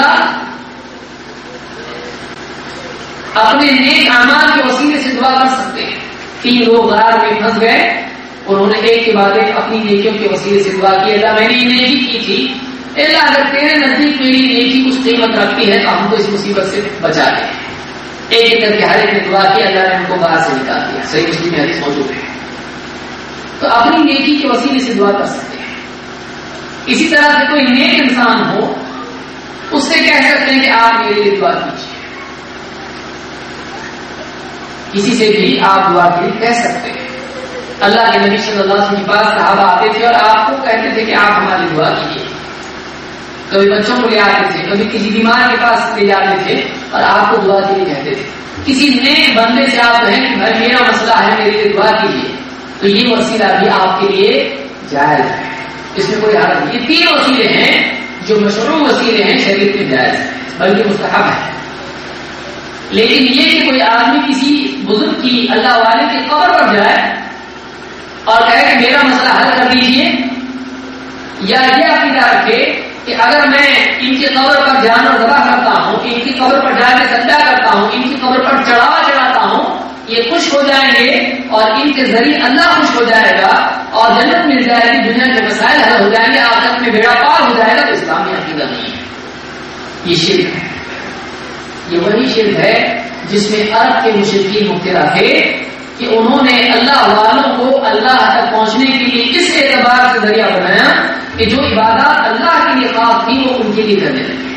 اپنے نیک اعمال کے وسیلے سے دعا کر سکتے ہیں. تین لوگ غار میں پھنس گئے, انہوں نے ایک کے بعد ایک اپنی نیکیوں کے وسیلے سے دعا کی, اللہ میں نے یہ نیکی کی تھی, اللہ اگر تیرے نزدیک میری نیکی کچھ قیمت رکھتی ہے تو ہم کو اس مصیبت سے بچا لیں. ایک ایک کر کے ہر ایک نے دعا کی, اللہ نے ان کو باہر سے نکال دیا. صحیح مسلم میں حدیث موجود ہے. تو اپنی نیکی کے وسیلے سے دعا کر سکتے ہیں. اسی طرح سے کوئی نیک انسان ہو اس سے کہہ سکتے ہیں کہ آپ میرے لیے دعا کیجیے. کسی سے بھی آپ دعا کے لیے کہہ سکتے ہیں. اللہ کے نبی صلی اللہ علیہ وسلم کے پاس صحابہ آتے تھے اور آپ کو کہتے تھے کہ آپ ہماری دعا کیجیے. کبھی بچوں کو لے آتے تھے, کبھی کسی بیمار کے پاس لے جاتے تھے اور آپ کو دعا کے لیے کہتے تھے. کسی نیک بندے سے آپ کہیں کہ بھائی میرا مسئلہ ہے, میرے لیے دعا کیجیے, تو یہ وسیلہ بھی آپ کے لیے جائز ہے, اس میں کوئی حرج نہیں. یہ تین وسیلے ہیں جو مشروع وسیلے ہیں, شریعت میں جائز ہے بلکہ مستحب ہے. لیکن یہ کہ کوئی آدمی کسی بزرگ کی, اللہ والے کی قبر پر جائے اور کہے کہ میرا مسئلہ حل کر دیجیے, یا یہ عقیدہ رکھے کہ اگر میں ان کی قبر پر جانور ذبح کرتا ہوں, ان کی قبر پر جا کے سجدہ کرتا ہوں, ان کی قبر پر چڑھاوا چڑھاتا ہوں, یہ خوش ہو جائیں گے اور ان کے ذریعے اللہ خوش ہو جائے گا اور جنت مل جائے گی, دنیا کے مسائل حل ہو جائیں گے, آخرت میں بیڑا پار ہو جائے گا. تو اسلامی عقیدہ نہیں ہے, یہ شرک ہے. یہ وہی شرک ہے جس میں عرب کے مشرکین مبتلا تھے کہ انہوں نے اللہ والوں کو اللہ تک پہنچنے کے لیے اس اعتبار سے ذریعہ بنایا کہ جو عبادات اللہ کے لیے خاص تھی وہ ان کے لیے کرنے لگے.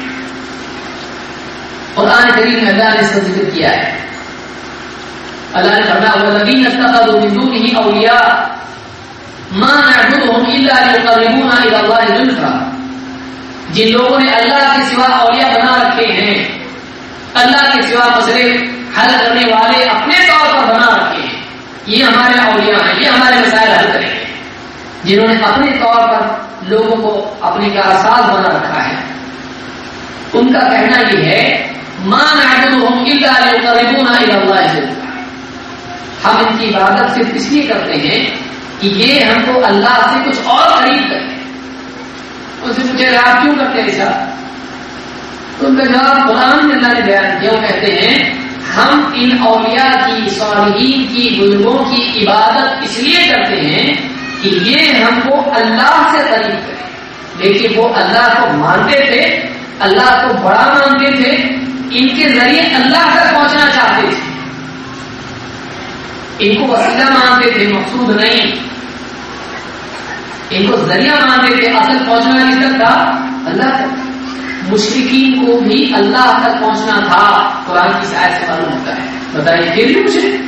قرآن کریم میں اللہ نے اس کا ذکر کیا ہے. اللہ نے فرمایا والذین اتخذوا من دونه اولیاء ما نعبدهم الا ليقربونا الى الله زلفى, جن لوگوں نے اللہ کے سوا اولیاء بنا رکھے ہیں, اللہ کے سوا مسئلے حل کرنے والے اپنے طور پر بنا رکھے ہیں, یہ ہمارے اولیاء ہیں, یہ ہمارے مسائل حل کریں گے, جنہوں نے اپنے طور پر لوگوں کو اپنے کارساز بنا رکھا ہے. ان کا کہنا یہ ہے ما نعبدهم الا ليقربونا الى الله زلفى, ہم ان کی عبادت صرف اس لیے کرتے ہیں کہ یہ ہم کو اللہ سے کچھ اور قریب کریں. ان سے پوچھے آپ کیوں کرتے ہیں ایسا؟ تو ان کا جواب قرآن میں اللہ نے بیان کیا. وہ کہتے ہیں ہم ان اولیاء کی, صالحین کی, بزرگوں کی عبادت اس لیے کرتے ہیں کہ یہ ہم کو اللہ سے قریب کریں. لیکن وہ اللہ کو مانتے تھے, اللہ کو بڑا مانتے تھے, ان کے ذریعے اللہ تک پہنچنا چاہتے تھے, ان کو وسیلہ مانتے تھے, مقصود نہیں. ان کو ذریعہ مانتے تھے, اصل پہنچنا کس تک تھا؟ اللہ تک. مشرکین کو بھی اللہ تک پہنچنا تھا, قرآن کی آیت سے معلوم ہوتا ہے. بتائیے پھر بھی مشرک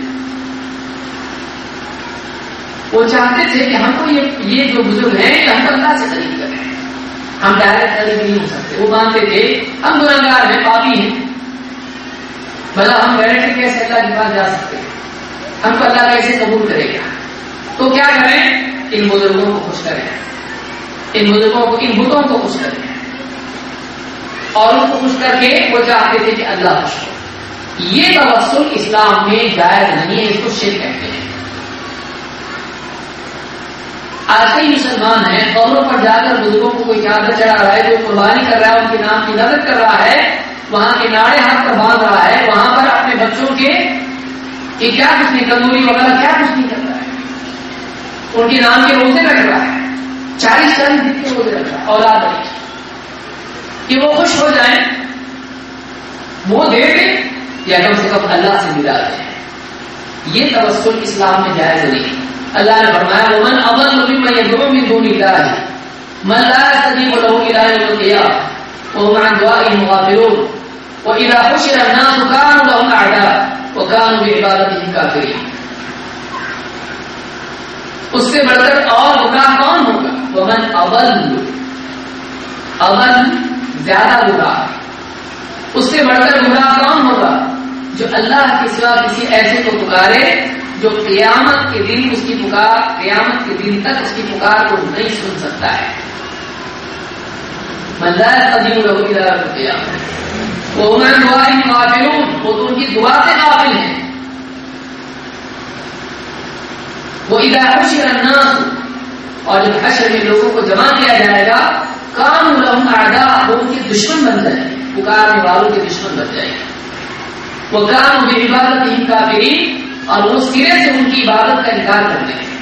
وہ چاہتے تھے کہ ہم کو یہ یہ جو بزرگ ہیں کہ ہم کو اللہ سے قریب کریں, ہم ڈائریکٹ قریب نہیں ہو سکتے. وہ مانتے تھے ہم گنہگار ہیں, پاپی ہیں, بھلا ہم ڈائریکٹ کیسے اللہ کے پاس جا سکتے ہیں, ہم کو اللہ کیسے قبول کرے گا؟ تو کیا کریں؟ ان بزرگوں کو خوش کریں, ان بزرگوں کو, ان بتوں کو خوش کریں, اور ان کو خوش کر کے وہ چاہتے تھے کہ اللہ خوش ہو. یہ توسل اسلام میں جائز نہیں ہے, اس کو شرک کہتے ہیں. آج کئی مسلمان ہیں قبروں پر جا کر بزرگوں کو کوئی چادر چڑھا رہا ہے, جو قربانی کر رہا ہے, ان کے نام کی نذر کر رہا ہے, وہاں کے ناڑے ہاتھ پر باندھ رہا ہے, وہاں پر اپنے بچوں کے کہ کیا کچھ نہیں, کندوری وغیرہ کیا کچھ نہیں کرتا ہے, ان کے نام کے روزے رکھ رہا ہے, چالیس چالیس دن کے روزے رکھ رہا ہے, اولاد نہیں کہ وہ خوش ہو جائیں, وہ دے دیں یا کم سے کم اللہ سے ملا دیں. یہ توسل اسلام میں جائز نہیں. اللہ نے فرمایا ومن اضل ممن يدعو من دون الله من لا يستجيب له الى يوم القيامه وهم عن دعائهم غافلون واذا حشر الناس كانوا لهم اعداء وكانوا بعبادتهم كافرين. اس سے بڑھ کر اور گمراہ کون ہوگا؟ ومن اضل, اضل زیادہ گمراہ. اس سے بڑھ کر گمراہ کون ہوگا؟ جو اللہ کے سوا کسی ایسے کو پکارے جو قیامت کے دن اس کی پکار, قیامت کے دن تک اس کی پکار کو نہیں سن سکتا ہے. من لا يستجيب له الى يوم القيامه وهم عن دعائهم غافلون, وہ تو ان کی دعا سے غافل ہیں. واذا حشر الناس, اور جب حشر میں لوگوں کو جمع کیا جائے گا, كانوا لهم اعداء, وہ ان کے دشمن بن جائیں گے, پکارنے والوں کے دشمن بن جائیں گے. وكانوا بعبادتهم كافرين, اور وہ سرے سے ان کی عبادت کا انکار کرتے ہیں.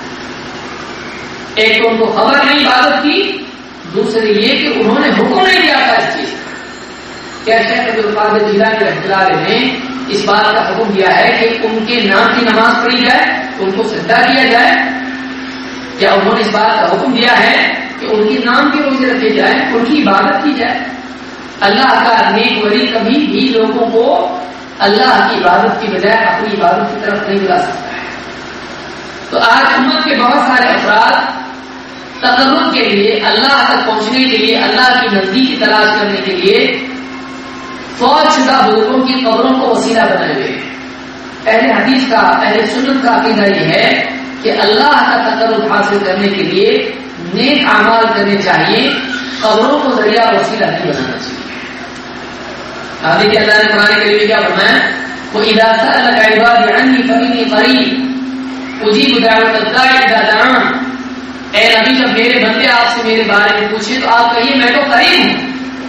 ایک تو ان کو خبر نہیں عبادت کی, دوسرے یہ کہ انہوں نے حکم نہیں دیا تھا اس چیز. کیا شیخ عبد القادر جیلانی رحمۃ اللہ علیہ نے اس بات کا حکم دیا ہے کہ ان کے نام کی نماز پڑھی جائے, ان کو سجدہ کیا جائے؟ کیا انہوں نے اس بات کا حکم دیا ہے کہ ان کے نام کے روزے رکھے جائیں, ان کی عبادت کی جائے؟ اللہ کا نیک ولی کبھی بھی لوگوں کو اللہ کی عبادت کی بجائے اپنی عبادت کی طرف نہیں بلا سکتا ہے. تو آج امت کے بہت سارے افراد تقرب کے لیے، اللہ تک پہنچنے کے لیے، اللہ کی نزدیکی تلاش کرنے کے لیے فوج شدہ بزرگوں کی قبروں کو وسیلہ بنائے ہوئے. اہل حدیث کا، اہل سنت کا عقیدہ یہ ہے کہ اللہ کا تقرب حاصل کرنے کے لیے نیک اعمال کرنے چاہیے، قبروں کو ذریعہ وسیلہ نہیں بنانا چاہیے. آگے کہ اللہ نے قرآن کریم میں کیا فرمایا؟ وَإِذَا سَأَلَكَ عِبَادِي عَنِّي فَإِنِّي قَرِيبٌ أُجِيبُ دَعْوَةَ الدَّاعِ إِذَا دَعَانِ. اے نبی جب میرے بندے آپ سے میرے بارے میں پوچھے تو آپ کہیے میں تو قریب ہوں.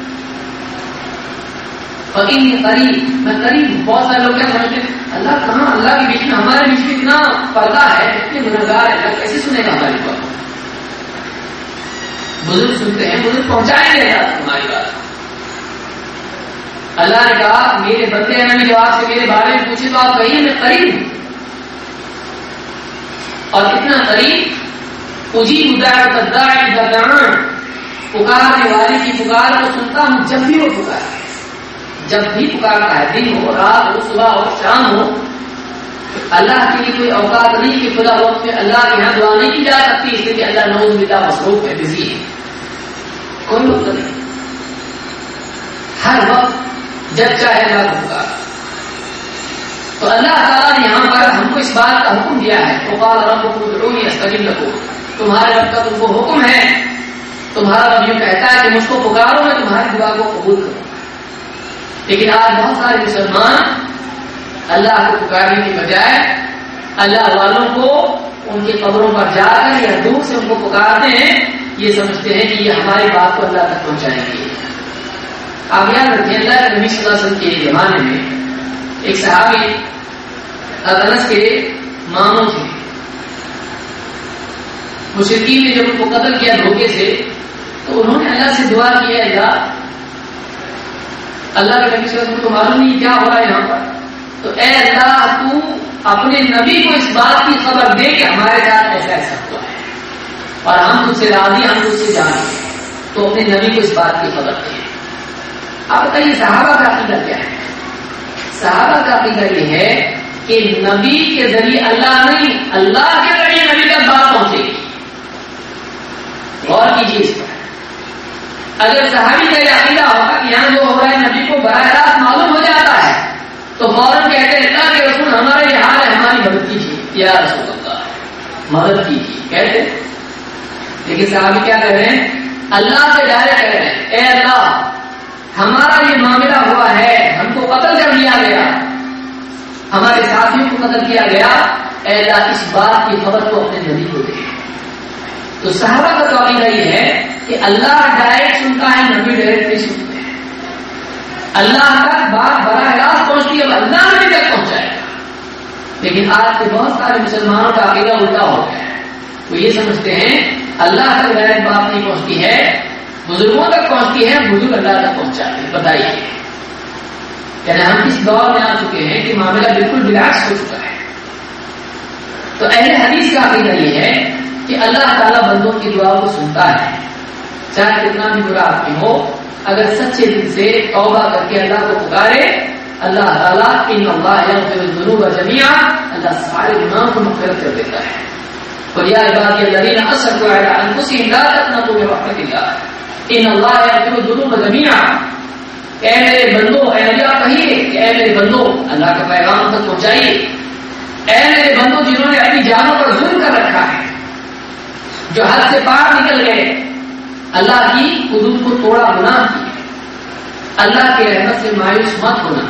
فَإِنِّي قَرِيبٌ، میں قریب ہوں. بہت سارے لوگ کیا سمجھتے ہیں اللہ کہاں؟ اللہ کے بیچ میں، ہمارے بیچ میں اتنا پردہ ہے، اتنے گنہگار ہے، اللہ کیسے سنے گا ہماری بات؟ بزرگ سنتے ہیں، بزرگ پہنچائیں گے تمہاری بات. اللہ نے کہا میرے بندے ہیں نبی جب آپ سے میرے بارے میں پوچھے تو آپ کہیے میں قریب ہوں. اور اتنا قریب، اجیب دعوت الداعی اذا دعان، پکارنے والے کی پکار کو سنتا ہوں جب بھی وہ پکارے. جب بھی پکارتا ہے، دن ہو، رات ہو، صبح ہو، شام ہو. اللہ کے لیے کوئی اوقات نہیں کہ خدا وقت میں اللہ کے یہاں دعا نہیں کی جا سکتی، اس لیے کہ اللہ نعوذ باللہ مصروف ہے، بزی ہے. کوئی وقت نہیں، ہر وقت جب چاہے اللہ کو پکار. تو اللہ تعالیٰ نے یہاں پر ہم کو اس بات کا حکم دیا ہے، وقال ربکم ادعونی استجب لکم. تمہارے رب کا تم کو حکم ہے، تمہارا رب یوں کہتا ہے کہ مجھ کو پکارو، میں تمہاری دعا کو قبول کروں. لیکن آج بہت سارے مسلمان اللہ کو پکارنے کی بجائے اللہ والوں کو ان کی قبروں پر جا کر یا دور سے ان کو پکارتے ہیں. یہ سمجھتے ہیں کہ یہ ہماری بات کو اللہ تک پہنچائیں گے. آپ یاد رکھیں اللہ کے نبی صلی اللہ علیہ وسلم کے زمانے میں ایک صحابی انس کے ماموں تھے. مشرکین نے جب ان کو قتل کیا دھوکے سے تو انہوں نے اللہ سے دعا کی، اللہ اللہ کے نبی صلی اللہ علیہ وسلم کو معلوم نہیں کیا ہو رہا ہے یہاں پر، تو اے اللہ تو اپنے نبی کو اس بات کی خبر دے کہ ہمارے ساتھ ایسا ایسا ہوا ہے اور ہم تجھ سے راضی، ہم تجھ سے جانیں، تو اپنے نبی کو اس بات کی خبر دے. آپ بتائیے صحابہ کا عقیدہ کیا ہے؟ صحابہ کا عقیدہ یہ ہے کہ نبی کے ذریعے اللہ نہیں، اللہ کے ذریعے نبی تک بات پہنچے گی. غور کیجیے اس پر. اگر صحابی کا یہ عقیدہ ہوگا کہ یہاں جو ہو رہا ہے نبی کو براہ راست معلوم ہو جاتا ہے تو فوراً کہتے ہیں اللہ کے رسول ہمارا یہ حال ہے، ہماری مدد کیجیے یا رسول اللہ، مدد کیجیے کہتے. لیکن صحابی کیا کہہ رہے ہیں؟ اللہ سے ڈائریکٹ کہہ رہے ہیں اے اللہ ہمارا یہ معاملہ ہوا ہے، ہم کو قتل کر دیا گیا، ہمارے ساتھیوں کو قتل کیا گیا، اے اللہ اس بات کی خبر کو اپنے نبی کو دے. تو صحابہ کا تو عقیدہ یہ ہے کہ اللہ ڈائریکٹ سنتا ہے، نبی ڈائریکٹ نہیں سنتے ہیں. اللہ تک بات براہ راست پہنچتی ہے، اللہ نبی تک پہنچائے گا. لیکن آج کے بہت سارے مسلمانوں کا عقیدہ الٹا ہو گیا ہے. وہ یہ سمجھتے ہیں اللہ تک ڈائریکٹ بات نہیں پہنچتی ہے، بزرگوں تک پہنچتی ہے، بزرگ اللہ تک پہنچاتے ہیں. بتائیے یعنی ہم اس دور میں آ چکے ہیں کہ معاملہ بالکل بالعکس ہو چکا ہے. تو اہل حدیث کا عقیدہ یہ ہے کہ اللہ تعالیٰ بندوں کی دعا کو سنتا ہے، چاہے کتنا بھی برا آدمی ہو، اگر سچے دل سے توبہ کر کے اللہ کو پکارے، اللہ تعالیٰ ان اللہ یغفر الذنوب جميعا، اللہ سارے گناہوں کو مغفرت کر دیتا ہے. قل یا عبادی الذین اسرفوا علی انفسهم لا تقنطوا من رحمۃ اللہ ان اللہ یغفر الذنوب جميعا. اے میرے بندو، اے نبی آپ کہیے کہ اے میرے بندو، اللہ کا پیغام تک پہنچائیے. اے میرے بندو جنہوں نے اپنی جانوں پر ظلم کر رکھا ہے، جو حد سے باہر نکل گئے، اللہ کی حدود کو توڑا، گناہ کیا، اللہ کے رحمت سے مایوس مت ہونا.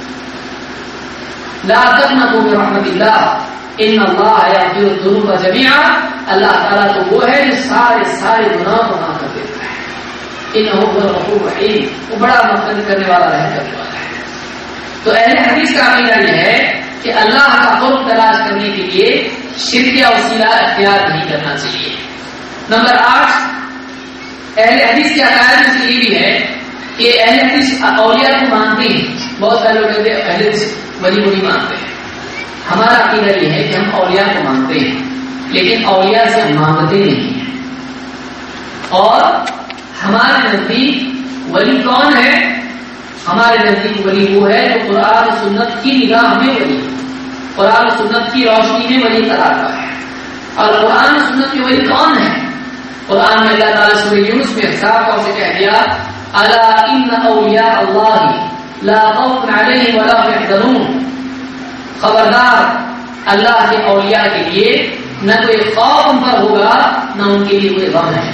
لا تقنطوا من رحمۃ اللہ ان اللہ یغفر الذنوب جميعا. اللہ تعالیٰ تو وہ ہے جو سارے سارے گناہ کو معاف کر دیتا ہے. انہ هو الغفور الرحیم، وہ بڑا مغفرت کرنے والا، رحم کرنے والا ہے. تو اہل حدیث کا عقیدہ یہ ہے کہ اللہ کا قرب تلاش کرنے کے لیے شرک یا وسیلہ اختیار نہیں کرنا چاہیے. نمبر آٹھ، اہل حدیث کے عقائد میں سے یہ بھی ہے کہ اہل حدیث اولیاء کو مانتے ہیں. بہت سارے لوگ کہتے ہیں اہل حدیث ولی ولی مانتے ہیں. ہمارا عقیدہ یہ ہے کہ ہم اولیاء کو مانتے ہیں لیکن اولیاء سے مانگتے نہیں ہیں. اور ہمارے نزدیک ولی کون ہے؟ ہمارے نزدیک ولی وہ ہے جو قرآن و سنت کی نگاہ میں ولی، قرآن و سنت کی روشنی میں ولی قرار پایا ہے۔ اور قرآن و سنت کے ولی کون ہے؟ قرآن میں اللہ تعالیٰ سورہ یونس میں صاف طور سے کہہ دیا الا ان اولیاء اللہ لا خوف علیہم ولا هم يحزنون، خبردار اللہ کے اولیاء کے لیے نہ کوئی خوف ان پر ہوگا نہ ان کے لیے کوئی غم ہے۔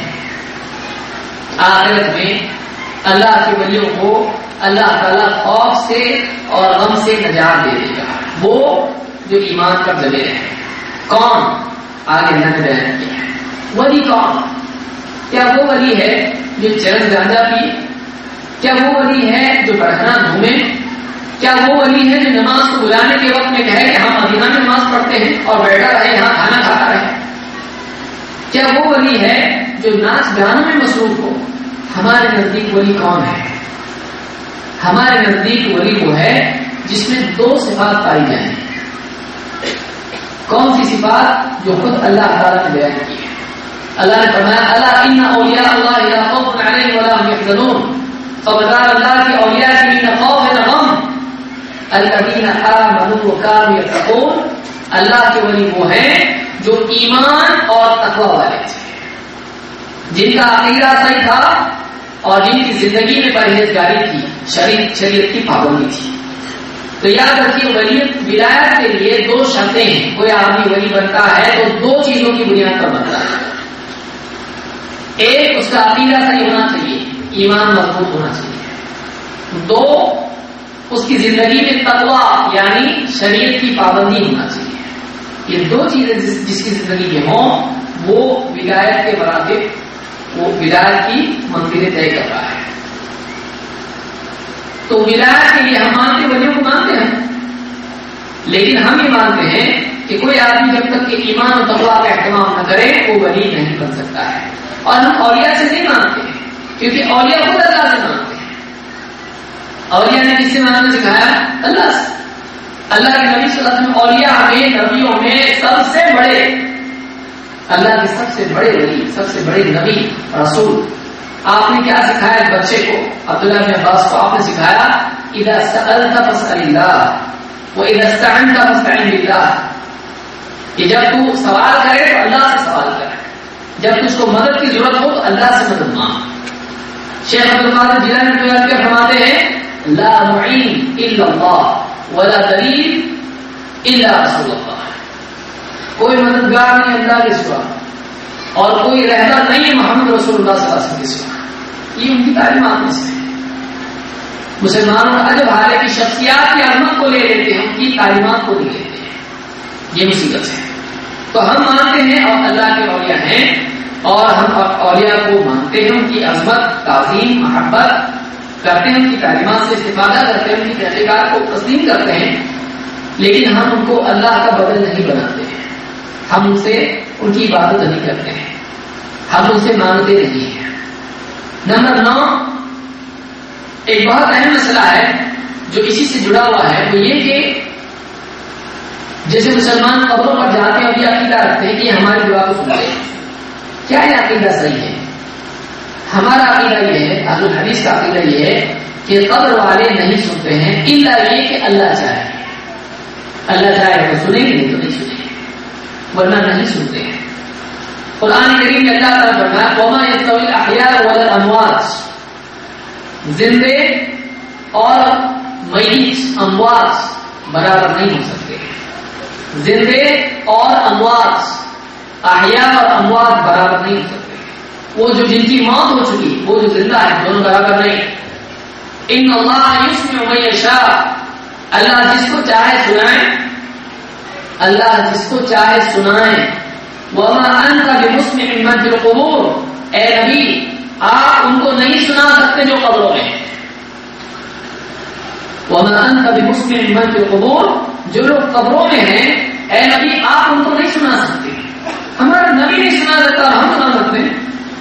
آخرت میں اللہ کے ولیوں کو اللہ تعالیٰ خوف سے اور غم سے نجات دے دے گا، وہ جو ایمان پر دبے رہے۔ کون؟ آگے اللہ نے بیان کیا ہے ولی کون؟ کیا وہ ولی ہے جو چرس گانجا پی؟ کیا وہ ولی ہے جو بڑھنا گھومے؟ کیا وہ ولی ہے جو نماز کو بلانے کے وقت میں کہے کہ ہم مدینہ میں نماز پڑھتے ہیں اور بیٹھا رہے یہاں کھانا کھاتا رہے؟ کیا وہ ولی ہے جو ناچ گانوں میں مصروف ہو؟ ہمارے نزدیک ولی کون ہے؟ ہمارے نزدیک ولی وہ ہے جس میں دو صفات پائی جائیں۔ کون سی صفات؟ جو خود اللہ تعالیٰ نے بیان کی ہے۔ اللہ نے فرمایا الا ان اولیاء اللہ لا خوف علیہم ولا هم يحزنون، خبردار اللہ کے اولیاء کے لیے نہ خوف ہے نہ غم۔ الذین آمنوا وکانوا یتقون، اللہ کے ولی وہ ہیں جو ایمان اور تقوی والے تھے، جن کا عقیدہ صحیح تھا اور جن کی زندگی میں پرہیزگاری تھی، شریعت شریعت کی پابندی تھی۔ تو یاد رکھیے ولیت ولایت کے لیے دو شرطیں ہیں۔ کوئی آدمی ولی بنتا ہے تو دو چیزوں کی بنیاد پر بنتا ہے۔ ایک اس کا عقیدہ صحیح ہونا چاہیے، ایمان مضبوط ہونا چاہیے۔ دو اس کی زندگی میں تقوی یعنی شریعت کی پابندی ہونا چاہیے۔ یہ دو چیزیں جس, جس کی زندگی میں ہوں وہ ولایت کے مراتب، وہ ولایت کی منزلیں طے کر رہا ہے۔ تو ولایت کے لیے ہم مانتے ولیوں کو مانتے ہیں، لیکن ہم یہ مانتے ہیں کہ کوئی آدمی جب تک کہ ایمان اور تقوی کا اہتمام نہ کرے وہ ولی نہیں بن سکتا ہے۔ اور ہم اولیاء سے نہیں مانتے ہیں کیونکہ اولیاء خود اللہ سے مانتے ہیں۔ اولیاء نے کس سے ماننا سکھایا؟ اللہ سے۔ اللہ کے نبی صلی اللہ علیہ وسلم اولیاء میں نبیوں میں سب سے بڑے، اللہ کے سب سے بڑے ولی، سب سے بڑے نبی رسول۔ آپ نے کیا سکھایا ایک بچے کو؟ عبداللہ بن عباس کو آپ نے سکھایا اذا سألت فاسأل اللہ واذا استعنت فاستعن باللہ، کہ جب تو سوال کرے تو اللہ سے سوال کرے، جب تجھ کو مدد کی ضرورت ہو تو اللہ سے مدد مانگ۔ شیخ عبد القادر جیلانی رحمۃ اللہ فرماتے ہیں لا معین الا اللہ ولا دلیل الا رسول اللہ، کوئی مددگار نہیں اللہ کے سوا اور کوئی رہبر نہیں محمد رسول اللہ صلی اللہ علیہ وسلم کے سوا۔ یہ ان کی تعلیمات میں سے مسلمانوں کا عجب حال ہے کہ شخصیات کی عظمت کو لے لیتے ہیں، ان کی تعلیمات کو نہیں لیتے ہیں، یہ مصیبت ہے۔ تو ہم مانتے ہیں اور اللہ کے اولیاء ہیں، اور ہم اولیاء کو مانتے ہیں، ان کی عظمت، تعظیم، محبت کرتے ہیں، ان کی تعلیمات سے استفادہ کرتے ہیں، ان کی تحقیقات کو تسلیم کرتے ہیں، لیکن ہم ان کو اللہ کا بدل نہیں بناتے ہیں، ہم ان سے ان کی عبادت نہیں کرتے ہیں، ہم ان سے مانگتے نہیں ہیں۔ نمبر نو، ایک بہت اہم مسئلہ ہے جو اسی سے جڑا ہوا ہے، وہ یہ کہ جیسے مسلمان قبروں پر جاتے ہیں اور یہ عقیدہ رکھتے ہیں کہ ہماری دعا کو سنتے ہیں۔ کیا یہ عقیدہ صحیح ہے؟ ہمارا عقیدہ یہ ہے، اہل الحدیث کا عقیدہ یہ ہے کہ قبر والے نہیں سنتے ہیں الا یہ کہ اللہ چاہے، اللہ چاہے تو سنیں گے، نہیں تو نہیں سنیں گے، ورنہ نہیں سنتے ہیں۔ قرآن کریم میں اللہ تعالیٰ فرمایا وما یستوی الاحیاء ولا الاموات، زندے اور میت اموات برابر نہیں ہو سکتے، زندے اور اموات، احیاء اور اموات برابر نہیں ہو سکتے۔ وہ جو جن کی موت ہو چکی وہ جو زندہ ہے دونوں برابر نہیں۔ ان اللہ یسمع من یشاء، اللہ جس کو چاہے سنائے، اللہ جس کو چاہے سنائے۔ وما انت بمسمع من فی القبور، اے نبی آپ ان کو نہیں سنا سکتے جو قبروں میں۔ وما انت بمسمع من فی القبور، جو لوگ قبروں میں ہیں اے نبی آپ ان کو نہیں سنا سکتے۔ ہمارا نبی نہیں سنا سکتا، ہم سنا سکتے ہیں؟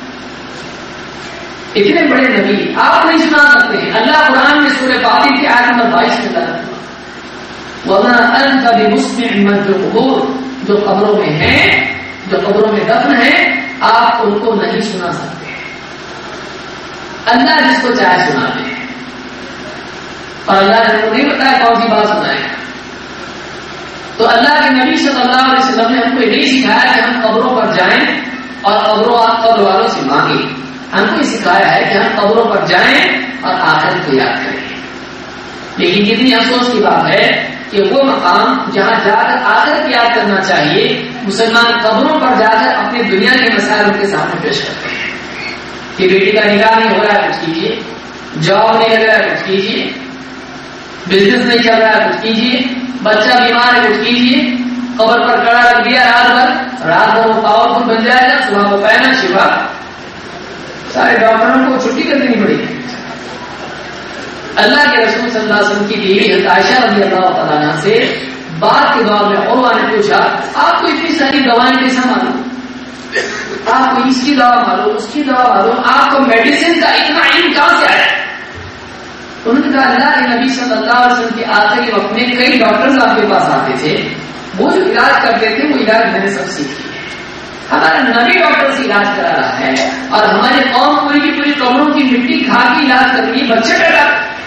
اتنے بڑے نبی آپ نہیں سنا سکتے ہیں۔ اللہ قرآن میں سورہ فاطر کی آیت نمبر بائیس میں اللہ نے وما انت بمسمع من فی القبور، جو قبروں میں ہیں، جو قبروں میں دفن ہیں، آپ ان کو نہیں سنا سکتے۔ اللہ جس کو چاہے سنا دے۔ اور اللہ نے نہیں بتایا کون سی بات سنائے. تو اللہ کے نبی صلی اللہ علیہ وسلم نے ہم کو یہی سکھایا کہ ہم قبروں پر جائیں اور قبروں قبر والوں سے مانگیں. ہم کو یہ سکھایا ہے کہ ہم قبروں پر جائیں اور آخرت کو یاد کریں. لیکن کتنی افسوس کی بات ہے کہ وہ مقام جہاں جا کر آخرت یاد کرنا چاہیے، مسلمان قبروں پر جا کر اپنے دنیا کے مسائل ان کے سامنے پیش کرتے ہیں کہ بیٹی کا نکاح نہیں ہو رہا ہے، کچھ کیجیے. جاب نہیں لگ رہا ہے، کچھ کیجیے. بزنس نہیں چل رہا ہے، کچھ کیجیے. بچہ بیمار ہے، کچھ کیجیے. قبر پر کڑا رکھ دیا رات بھر، رات بھر وہ پاورفل بن جائے گا، صبح کو پہنا شفا. سارے ڈاکٹروں کو چھٹی کر دینی پڑے گی. اللہ کے رسول صلی اللہ علیہ وسلم کی بیوی حضرت عائشہ رضی اللہ تعالیٰ عنہ سے بات کے دور میں عروہ نے پوچھا آپ کو اتنی ساری دوائیں کیسا معلوم؟ آپ کو اس کی دوا معلوم، اس کی دوا معلوم، آپ کو میڈیسن کا اتنا علم کہاں سے آیا؟ انہوں نے کہا اللہ کے نبی صلی اللہ علیہ وسلم کے آخری وقت میں کئی ڈاکٹرز آپ کے پاس آتے تھے، وہ جو علاج کرتے تھے وہ علاج میں نے سب سیکھی ہے. ہمارا نبی ڈاکٹر سے علاج کرا رہا ہے اور ہمارے قوم پوری کی پوری قبروں کی مٹی کھا کے علاج کر رہی ہے، بچے پیدا.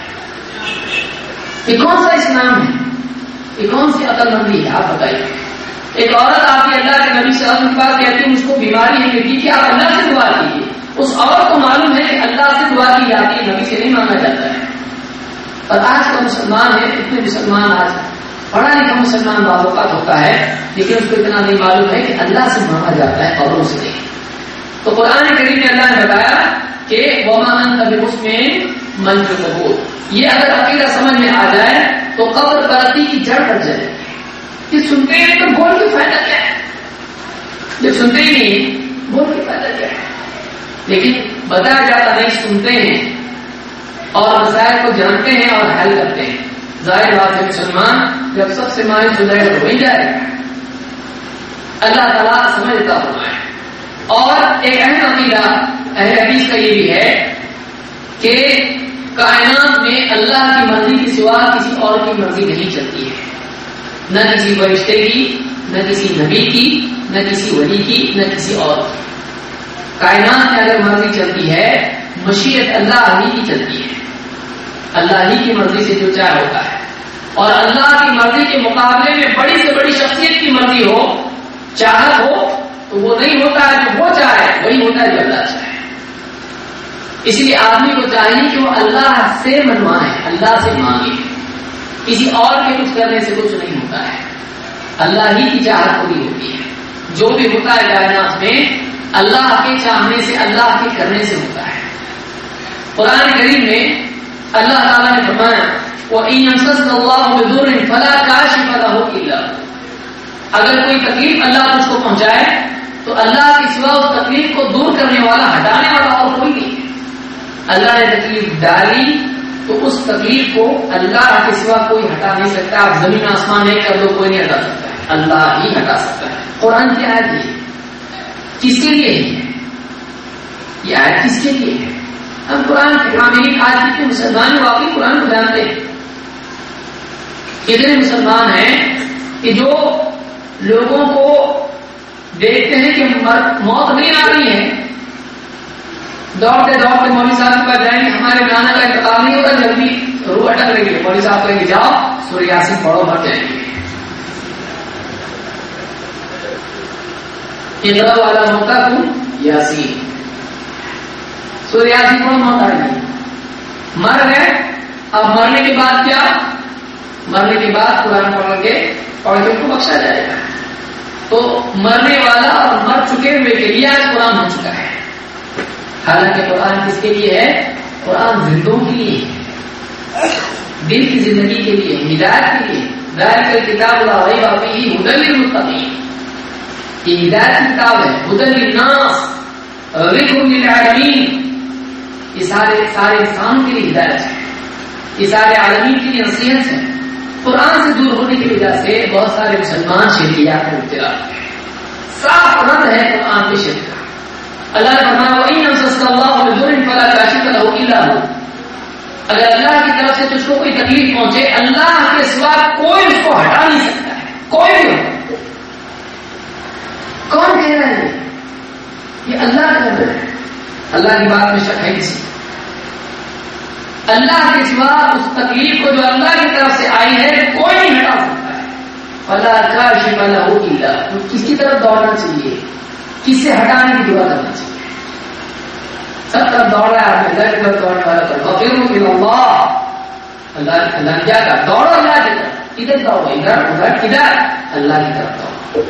یہ کون سا اسلام ہے؟ یہ کون سی عقل مندی ہے؟ آپ بتائیے. ایک عورت آپ کے اللہ کے نبی صلی اللہ علیہ وسلم کے پاس کہتی ہے مجھ کو بیماری ہے بیٹی کہ آپ اللہ سے دعا کیجیے. اس عورت کو معلوم ہے کہ اللہ سے دعا کی جاتی ہے، نبی سے نہیں مانگا جاتا ہے. اور آج کا مسلمان ہے، اتنے مسلمان آج پڑھا لکھا مسلمان بعض ہوتا ہے لیکن اس کو اتنا نہیں معلوم ہے کہ اللہ سے مانگا جاتا ہے قبروں سے نہیں. تو قرآن کریم میں اللہ نے بتایا کہ وما انت بمسمع من فی القبور. یہ اگر عقیدہ سمجھ میں آ جائے تو قبر پرستی کی جڑ کٹ جائے. یہ سنتے ہیں تو بول کے فائدہ کیا ہے؟ جب سنتے ہی نہیں بول کے فائدہ کیا ہے؟ لیکن بتایا جاتا نہیں، سنتے ہیں اور مسائل کو جانتے ہیں اور حل کرتے ہیں. ظاہر بات ہے مسلمان جب سب سے مایوس ہو جائے تو وہی جائے گا. اللہ تعالیٰ سمجھتا ہوا ہے. اور ایک اہم عقیدہ اہل حدیث کا یہ بھی ہے کہ کائنات میں اللہ کی مرضی کے سوا کسی اور کی مرضی نہیں چلتی ہے. نہ کسی فرشتے کی، نہ کسی نبی کی، نہ کسی ولی کی، نہ کسی اور کی. کائنات میں اگر مرضی چلتی ہے مشیت اللہ ہی کی چلتی ہے. اللہ ہی کی مرضی سے جو چاہے ہوتا ہے. اور اللہ کی مرضی کے مقابلے میں بڑی سے بڑی شخصیت کی مرضی ہو، چاہت ہو، تو وہ نہیں ہوتا ہے جو وہ چاہے، وہی ہوتا ہے جو اللہ چاہے. اس لیے آدمی کو چاہیے کہ وہ اللہ سے منوائے، اللہ سے مانگے. کسی اور کے کچھ کرنے سے کچھ نہیں ہوتا ہے، اللہ ہی کی چاہت پوری ہوتی ہے. جو بھی ہوتا ہے کائنات میں اللہ کے چاہنے سے، اللہ کے کرنے سے ہوتا ہے. قرآن کریم میں اللہ تعالیٰ نے فرمایا وَإِن يَمْسَسْكَ اللَّهُ بِضُرٍّ فَلَا كَاشِفَ لَهُ إِلَّا هُوَ. اگر کوئی تکلیف اللہ تجھ کو پہنچائے تو اللہ کے سوا اس تکلیف کو دور کرنے والا، ہٹانے والا اور کوئی نہیں. اللہ نے تکلیف ڈالی تو اس تکلیف کو اللہ کے سوا کوئی ہٹا نہیں سکتا. آپ زمین آسمان ایک کر دو، کوئی نہیں ہٹا سکتا ہے، اللہ ہی ہٹا سکتا ہے. قرآن کی آیت ہے، کس کے لیے ہے یہ آیت؟ کس کے لیے ہے؟ ہم قرآن کے حاملین آج کتنے مسلمان واقعی قرآن کو جانتے ہیں؟ کتنے مسلمان ہیں کہ جو لوگوں کو دیکھتے ہیں کہ موت نہیں آ رہی ہے، دوڑتے دوڑتے مولوی صاحب کے پاس جائیں گے، ہمارے نانا کا انتقال نہیں ہوگا، جلدی روح اٹک رہی ہے. مولوی صاحب کہیں گے جاؤ سورہ یاسین پڑھو، مر جائیں گے. اقرأ علی موتاکم یاسین، سورہ یاسین پڑھو، موت آ گئی. مر گئے، اب مرنے کے بعد کیا؟ مرنے کے بعد قرآن پڑھ کے پڑھ کے ان کو بخشا جائے گا. تو مرنے والا اور مر چکے ہوئے کے لیے آج قرآن ہو چکا ہے. حالانکہ قرآن کس کے لیے ہے؟ قرآن زندوں کے لیے ہے، دل کی زندگی کے لیے، ہدایت کے لیے. ذالک الکتاب لا ریب فیہ ھدی للمتقین. یہ ہدایت کی کتاب ہے، ھدی للناس ذکر للعالمین. یہ سارے سارے انسانوں کے لیے ہدایت ہے، یہ سارے عالمین کے لیے نصیحت ہے. قرآن سے دور ہونے کی وجہ سے بہت سارے مسلمان شرکیات میں مبتلا ہیں. صاف رد ہے قرآن کی شرک کا. اللہ نے فرمایا وَإِن يَمْسَسْكَ اللَّهُ بِضُرٍّ فَلَا كَاشِفَ لَهُ إِلَّا هُوَ. اگر اللہ کی طرف سے تجھ کو کوئی تکلیف پہنچے، اللہ کے سوا کوئی اس کو ہٹا نہیں سکتا ہے، کوئی بھی. کون کہہ رہا ہے یہ؟ اللہ کہہ رہا ہے. اللہ کی بات میں شک ہے کسی؟ اللہ کے سوا اس تکلیف کو جو اللہ کی طرف سے آئی ہے کوئی نہیں ہٹا سکتا ہے. فلا کاشف لہ الا هو. کس کی طرف دوڑنا چاہیے؟ کس سے ہٹانے کی دعا کرنا چاہیے؟ سب طرف دوڑ رہا ہے اللہ کی طرف دوڑنے والا طرف فقیروں کی اللہ اللہ اللہ کیا کہا دوڑو اللہ کی طرف. ادھر دوڑو ادھر ادھر ادھر اللہ کی طرف دوڑو.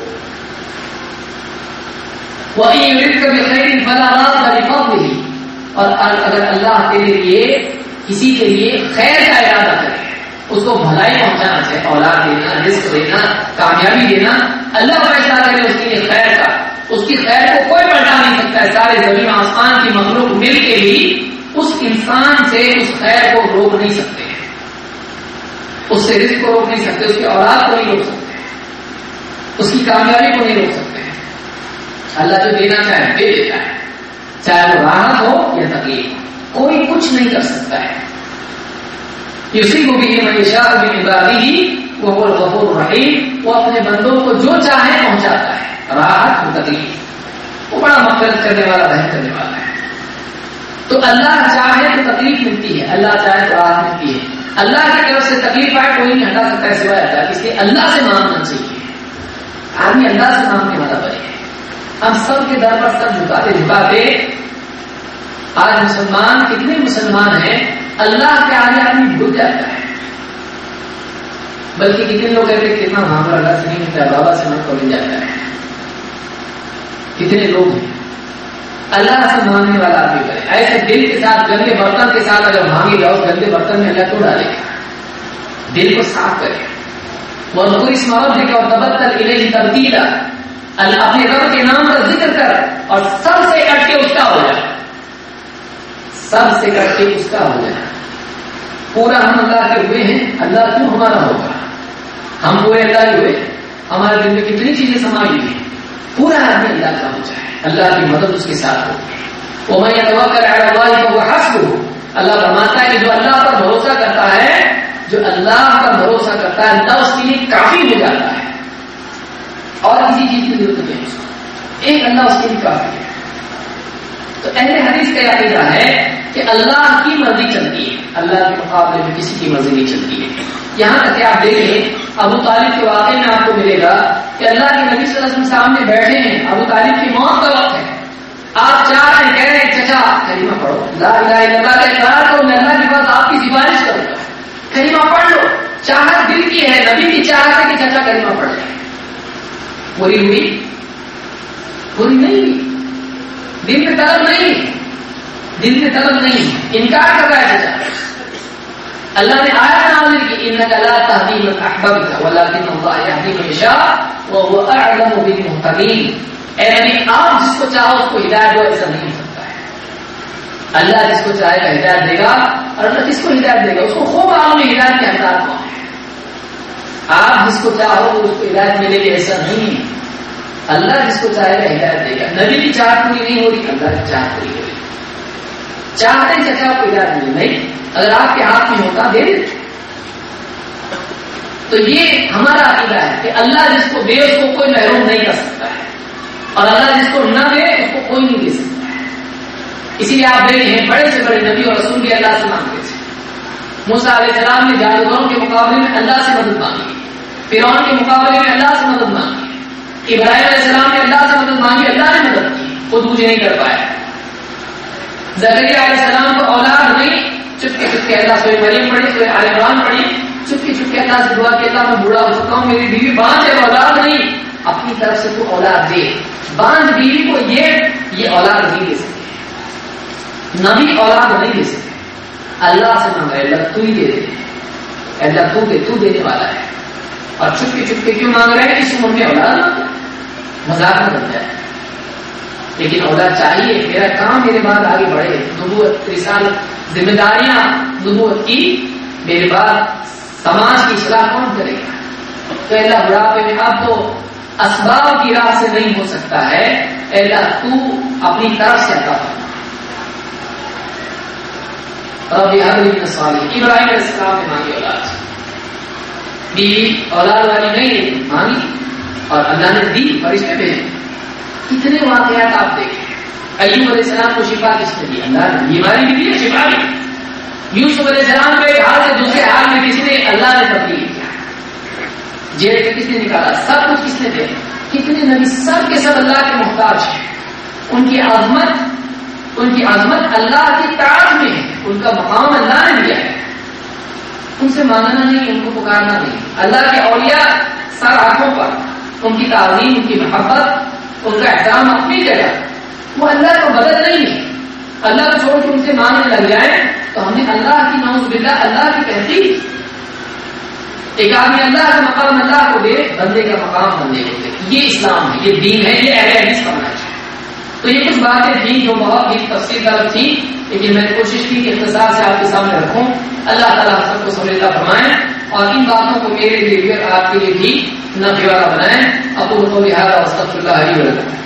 وَإِن يُرِدْكَ بِخَيْرٍ فَلَا رَادَّ لِفَضْلِهِ. اور اگر اللہ تیرے لیے کسی کے لیے خیر کا ارادہ کرے اس کو بھلائی پہنچانا چاہے اولاد دینا رزق دینا کامیابی دینا اللہ فیصلہ کرے اس کے لیے خیر کا اس کی خیر کو کوئی پلٹا نہیں سکتا ہے. سارے زمین آسمان کی مخلوق مل کے بھی اس انسان سے اس خیر کو روک نہیں سکتے ہیں. اس سے رزق کو روک نہیں سکتے اس کی اولاد کو نہیں روک سکتے اس کی کامیابی کو نہیں روک سکتے. اللہ جو دینا چاہے دے دیتا ہے چاہے وہ راحت ہو یا تکلیف کوئی کچھ نہیں کر سکتا ہے. یصیب به من یشاء من عباده وهو الغفور الرحیم. وہ اپنے بندوں کو جو چاہے پہنچاتا ہے راحت و تکلیف. وہ بڑا مغفرت کرنے والا رحم کرنے والا ہے. تو اللہ چاہے تو تکلیف ملتی ہے اللہ چاہے تو راحت ملتی ہے. اللہ کی طرف سے تکلیف آئے کوئی نہیں ہٹا سکتا ہے سوائے اللہ. اس لیے اللہ سے مانگنا چاہیے. آدمی اللہ سے مانگنے والا بنے. ہم سب کے در پر سب جھکاتے جھکاتے آج مسلمان کتنے مسلمان ہیں اللہ کے آگے آدمی بھول جاتا ہے. بلکہ کتنے لوگ کہتے ہیں کتنا معاملہ اللہ سے نہیں ہوتا ہے بابا سے مت مل جاتا ہے. کتنے لوگ ہیں اللہ سے مانگنے والا آدمی کرے. ایسے دل کے ساتھ گندے برتن کے ساتھ اگر مانگے جاؤ گندے برتن میں اللہ کیوں ڈالے گا؟ دل کو صاف کرے. وَاذْكُرِ اسْمَ رَبِّكَ وَتَبَتَّلْ إِلَيْهِ تَبْتِيلًا. اللہ اپنے رب کے نام کا ذکر کر اور سب سے کٹ کے اس کا ہو جائے. سب سے کٹ کے اس کا ہو جائے. پورا ہم اللہ کے ہوئے ہیں اللہ کیوں ہمارا ہوگا؟ ہم پورے اللہ کے ہوئے ہمارے دل میں کتنی چیزیں سمائی ہوئی ہیں. پورا آدمی اللہ کا ہو جائے اللہ کی مدد اس کے ساتھ ہوگی. وَمَن يَتَوَكَّلْ عَلَى اللَّهِ فَهُوَ حَسْبُهُ. اللہ فرماتا ہے کہ جو اللہ پر بھروسہ کرتا ہے جو اللہ پر بھروسہ کرتا ہے اللہ اس کے لیے کافی ہو جاتا ہے اور کسی چیز کی ضرورت نہیں ہے. ایک اللہ اس کے لیے کافی ہے. تو اہل حدیث کا عقیدہ ہے کہ اللہ کی مرضی چلتی ہے اللہ کے مقابلے میں کسی کی مرضی نہیں چلتی ہے. یہاں تک کہ آپ دیکھیں ابو طالب کے واقعے میں آپ کو ملے گا کہ اللہ کے نبی صلی اللہ علیہ وسلم سامنے بیٹھے ہیں ابو طالب کی موت کا وقت ہے. آپ چاہ رہے ہیں کہہ رہے ہیں چچا کلمہ پڑھو لا الہ الا اللہ کا اقرار کرو میں اللہ کے پاس آپ کی سفارش کروں گا کلمہ پڑھ لو. چاہت دل کی ہے نبی کی چاہت ہے کہ چچا کلمہ پڑھ لیں. پوری ہوئی؟ پوری نہیں ہوئی. دل میں طلب نہیں دل میں طلب نہیں انکار کر رہا ہے چچا. اللہ نے آیت نازل کی انک لا تهدی من احببت ولکن اللہ یهدی من یشاء وهو اعلم بالمهتدین. اے نبی آپ جس کو چاہو اس کو ہدایت دو ایسا نہیں ہو سکتا ہے. اللہ جس کو چاہے گا ہدایت دے گا اور اللہ جس کو ہدایت دے گا اس کو خوب معلوم ہے ہدایت کے حقدار کون ہے. آپ جس کو چاہو اس کو ہدایت ملے گی ایسا نہیں ہے. اللہ جس کو چاہے گا ہدایت دے گا. نبی کی چاہت پوری نہیں ہو رہی اللہ کی چاہت پوری ہو رہی. چاہتے چچا کو ہدایت ملے نہیں اگر آپ کے ہاتھ میں ہوتا دے دیتے. تو یہ ہمارا عقیدہ ہے کہ اللہ جس کو دے اس کو کوئی محروم نہیں کر سکتا ہے اور اللہ جس کو نہ دے اس کو کوئی نہیں دے سکتا ہے. اسی لیے آپ دیکھیں بڑے سے بڑے نبی اور رسول بھی اللہ سے مانگتے تھے. موسیٰ علیہ السلام نے جادوگروں کے مقابلے میں اللہ سے مدد مانگی. فرعون کے مقابلے میں اللہ سے مدد مانگی. ابراہیم علیہ السلام نے اللہ سے مدد مانگی اللہ نے مدد کی خود مجھے نہیں کر پایا. زکریا علیہ السلام کو اولاد نہیں چپکے چپکے اللہ سورہ مریم پڑھی سورہ آل عمران پڑھی چپکے چپکے اللہ سے دعا کی اللہ میں بوڑھا ہو چکا ہوں میری بیوی باندھ ہے اولاد نہیں اپنی طرف سے تو اولاد دے. باندھ بیوی کو یہ یہ اولاد نہیں دے سکتے نبی اولاد نہیں دے سکتے. اللہ سے مانگا اللہ تو ہی دے دے اللہ تو دے تو دینے والا ہے. اور چپکے چپکے کیوں مانگ رہے ہیں اس عمر میں اولاد مذاق نہ بن جائے. لیکن اولاد چاہیے میرا کام میرے بعد آگے بڑھے. نبوت رسالت ذمہ داریاں نبوت کی میرے بعد سماج کی اصلاح کون کرے گا؟ تو اللہ بڑھاپے میں اب تو اسباب کی راہ سے نہیں ہو سکتا ہے. اللہ تو اپنی طرف سے عطا فرما. رب هب لي من الصالحين. ابراہیم علیہ السلام نے مانگی اولاد بیوی اولاد والی نہیں مانگی اور اللہ نے دی فرشتے بھیجے. کتنے واقعات آپ دیکھیں. ایوب علیہ السلام کو شفا کس نے دی؟ اللہ نے. بیماری بھی دی شفا بھی. یوسف علیہ السلام کو ایک حال سے دوسرے حال میں کس نے؟ اللہ نے تبدیل کیا. جیل میں کس نے نکالا؟ سب کچھ کس نے دیا؟ کتنے نبی سب کے سب اللہ کے محتاج ہیں. ان کی عظمت ان کی عظمت اللہ کی طاعت میں ہے. ان کا مقام اللہ نے دیا ہے. ان سے مانگنا نہیں، ان کو پکارنا نہیں. اللہ کے اولیاء سر آنکھوں پر، ان کی تعظیم، ان کی محبت، ان کا احترام اپنی جگہ. وہ اللہ کا بدل نہیں ہے. اللہ کو چھوڑ کے ان سے مانگنے لگ جائیں تو ہم نے اللہ کی نعوذ باللہ اللہ کی تحقیق. ایک آدمی اللہ کا مقام اللہ کو دے، بندے کا مقام بندے کو دے. یہ اسلام ہے، یہ دین ہے، یہ اہل حدیث کا منہج ہے. تو یہ کچھ باتیں تھیں جو بہت ہی تفصیل طلب تھی، لیکن میں نے کوشش کی کہ اختصار سے آپ کے سامنے رکھوں. اللہ تعالیٰ ہم سب کو سمجھتا فرمائیں اور ان باتوں کو میرے لیے آپ کے لیے بھی نفع والا بنائیں. اقول قولی ھذا واستغفر اللہ لي ولکم.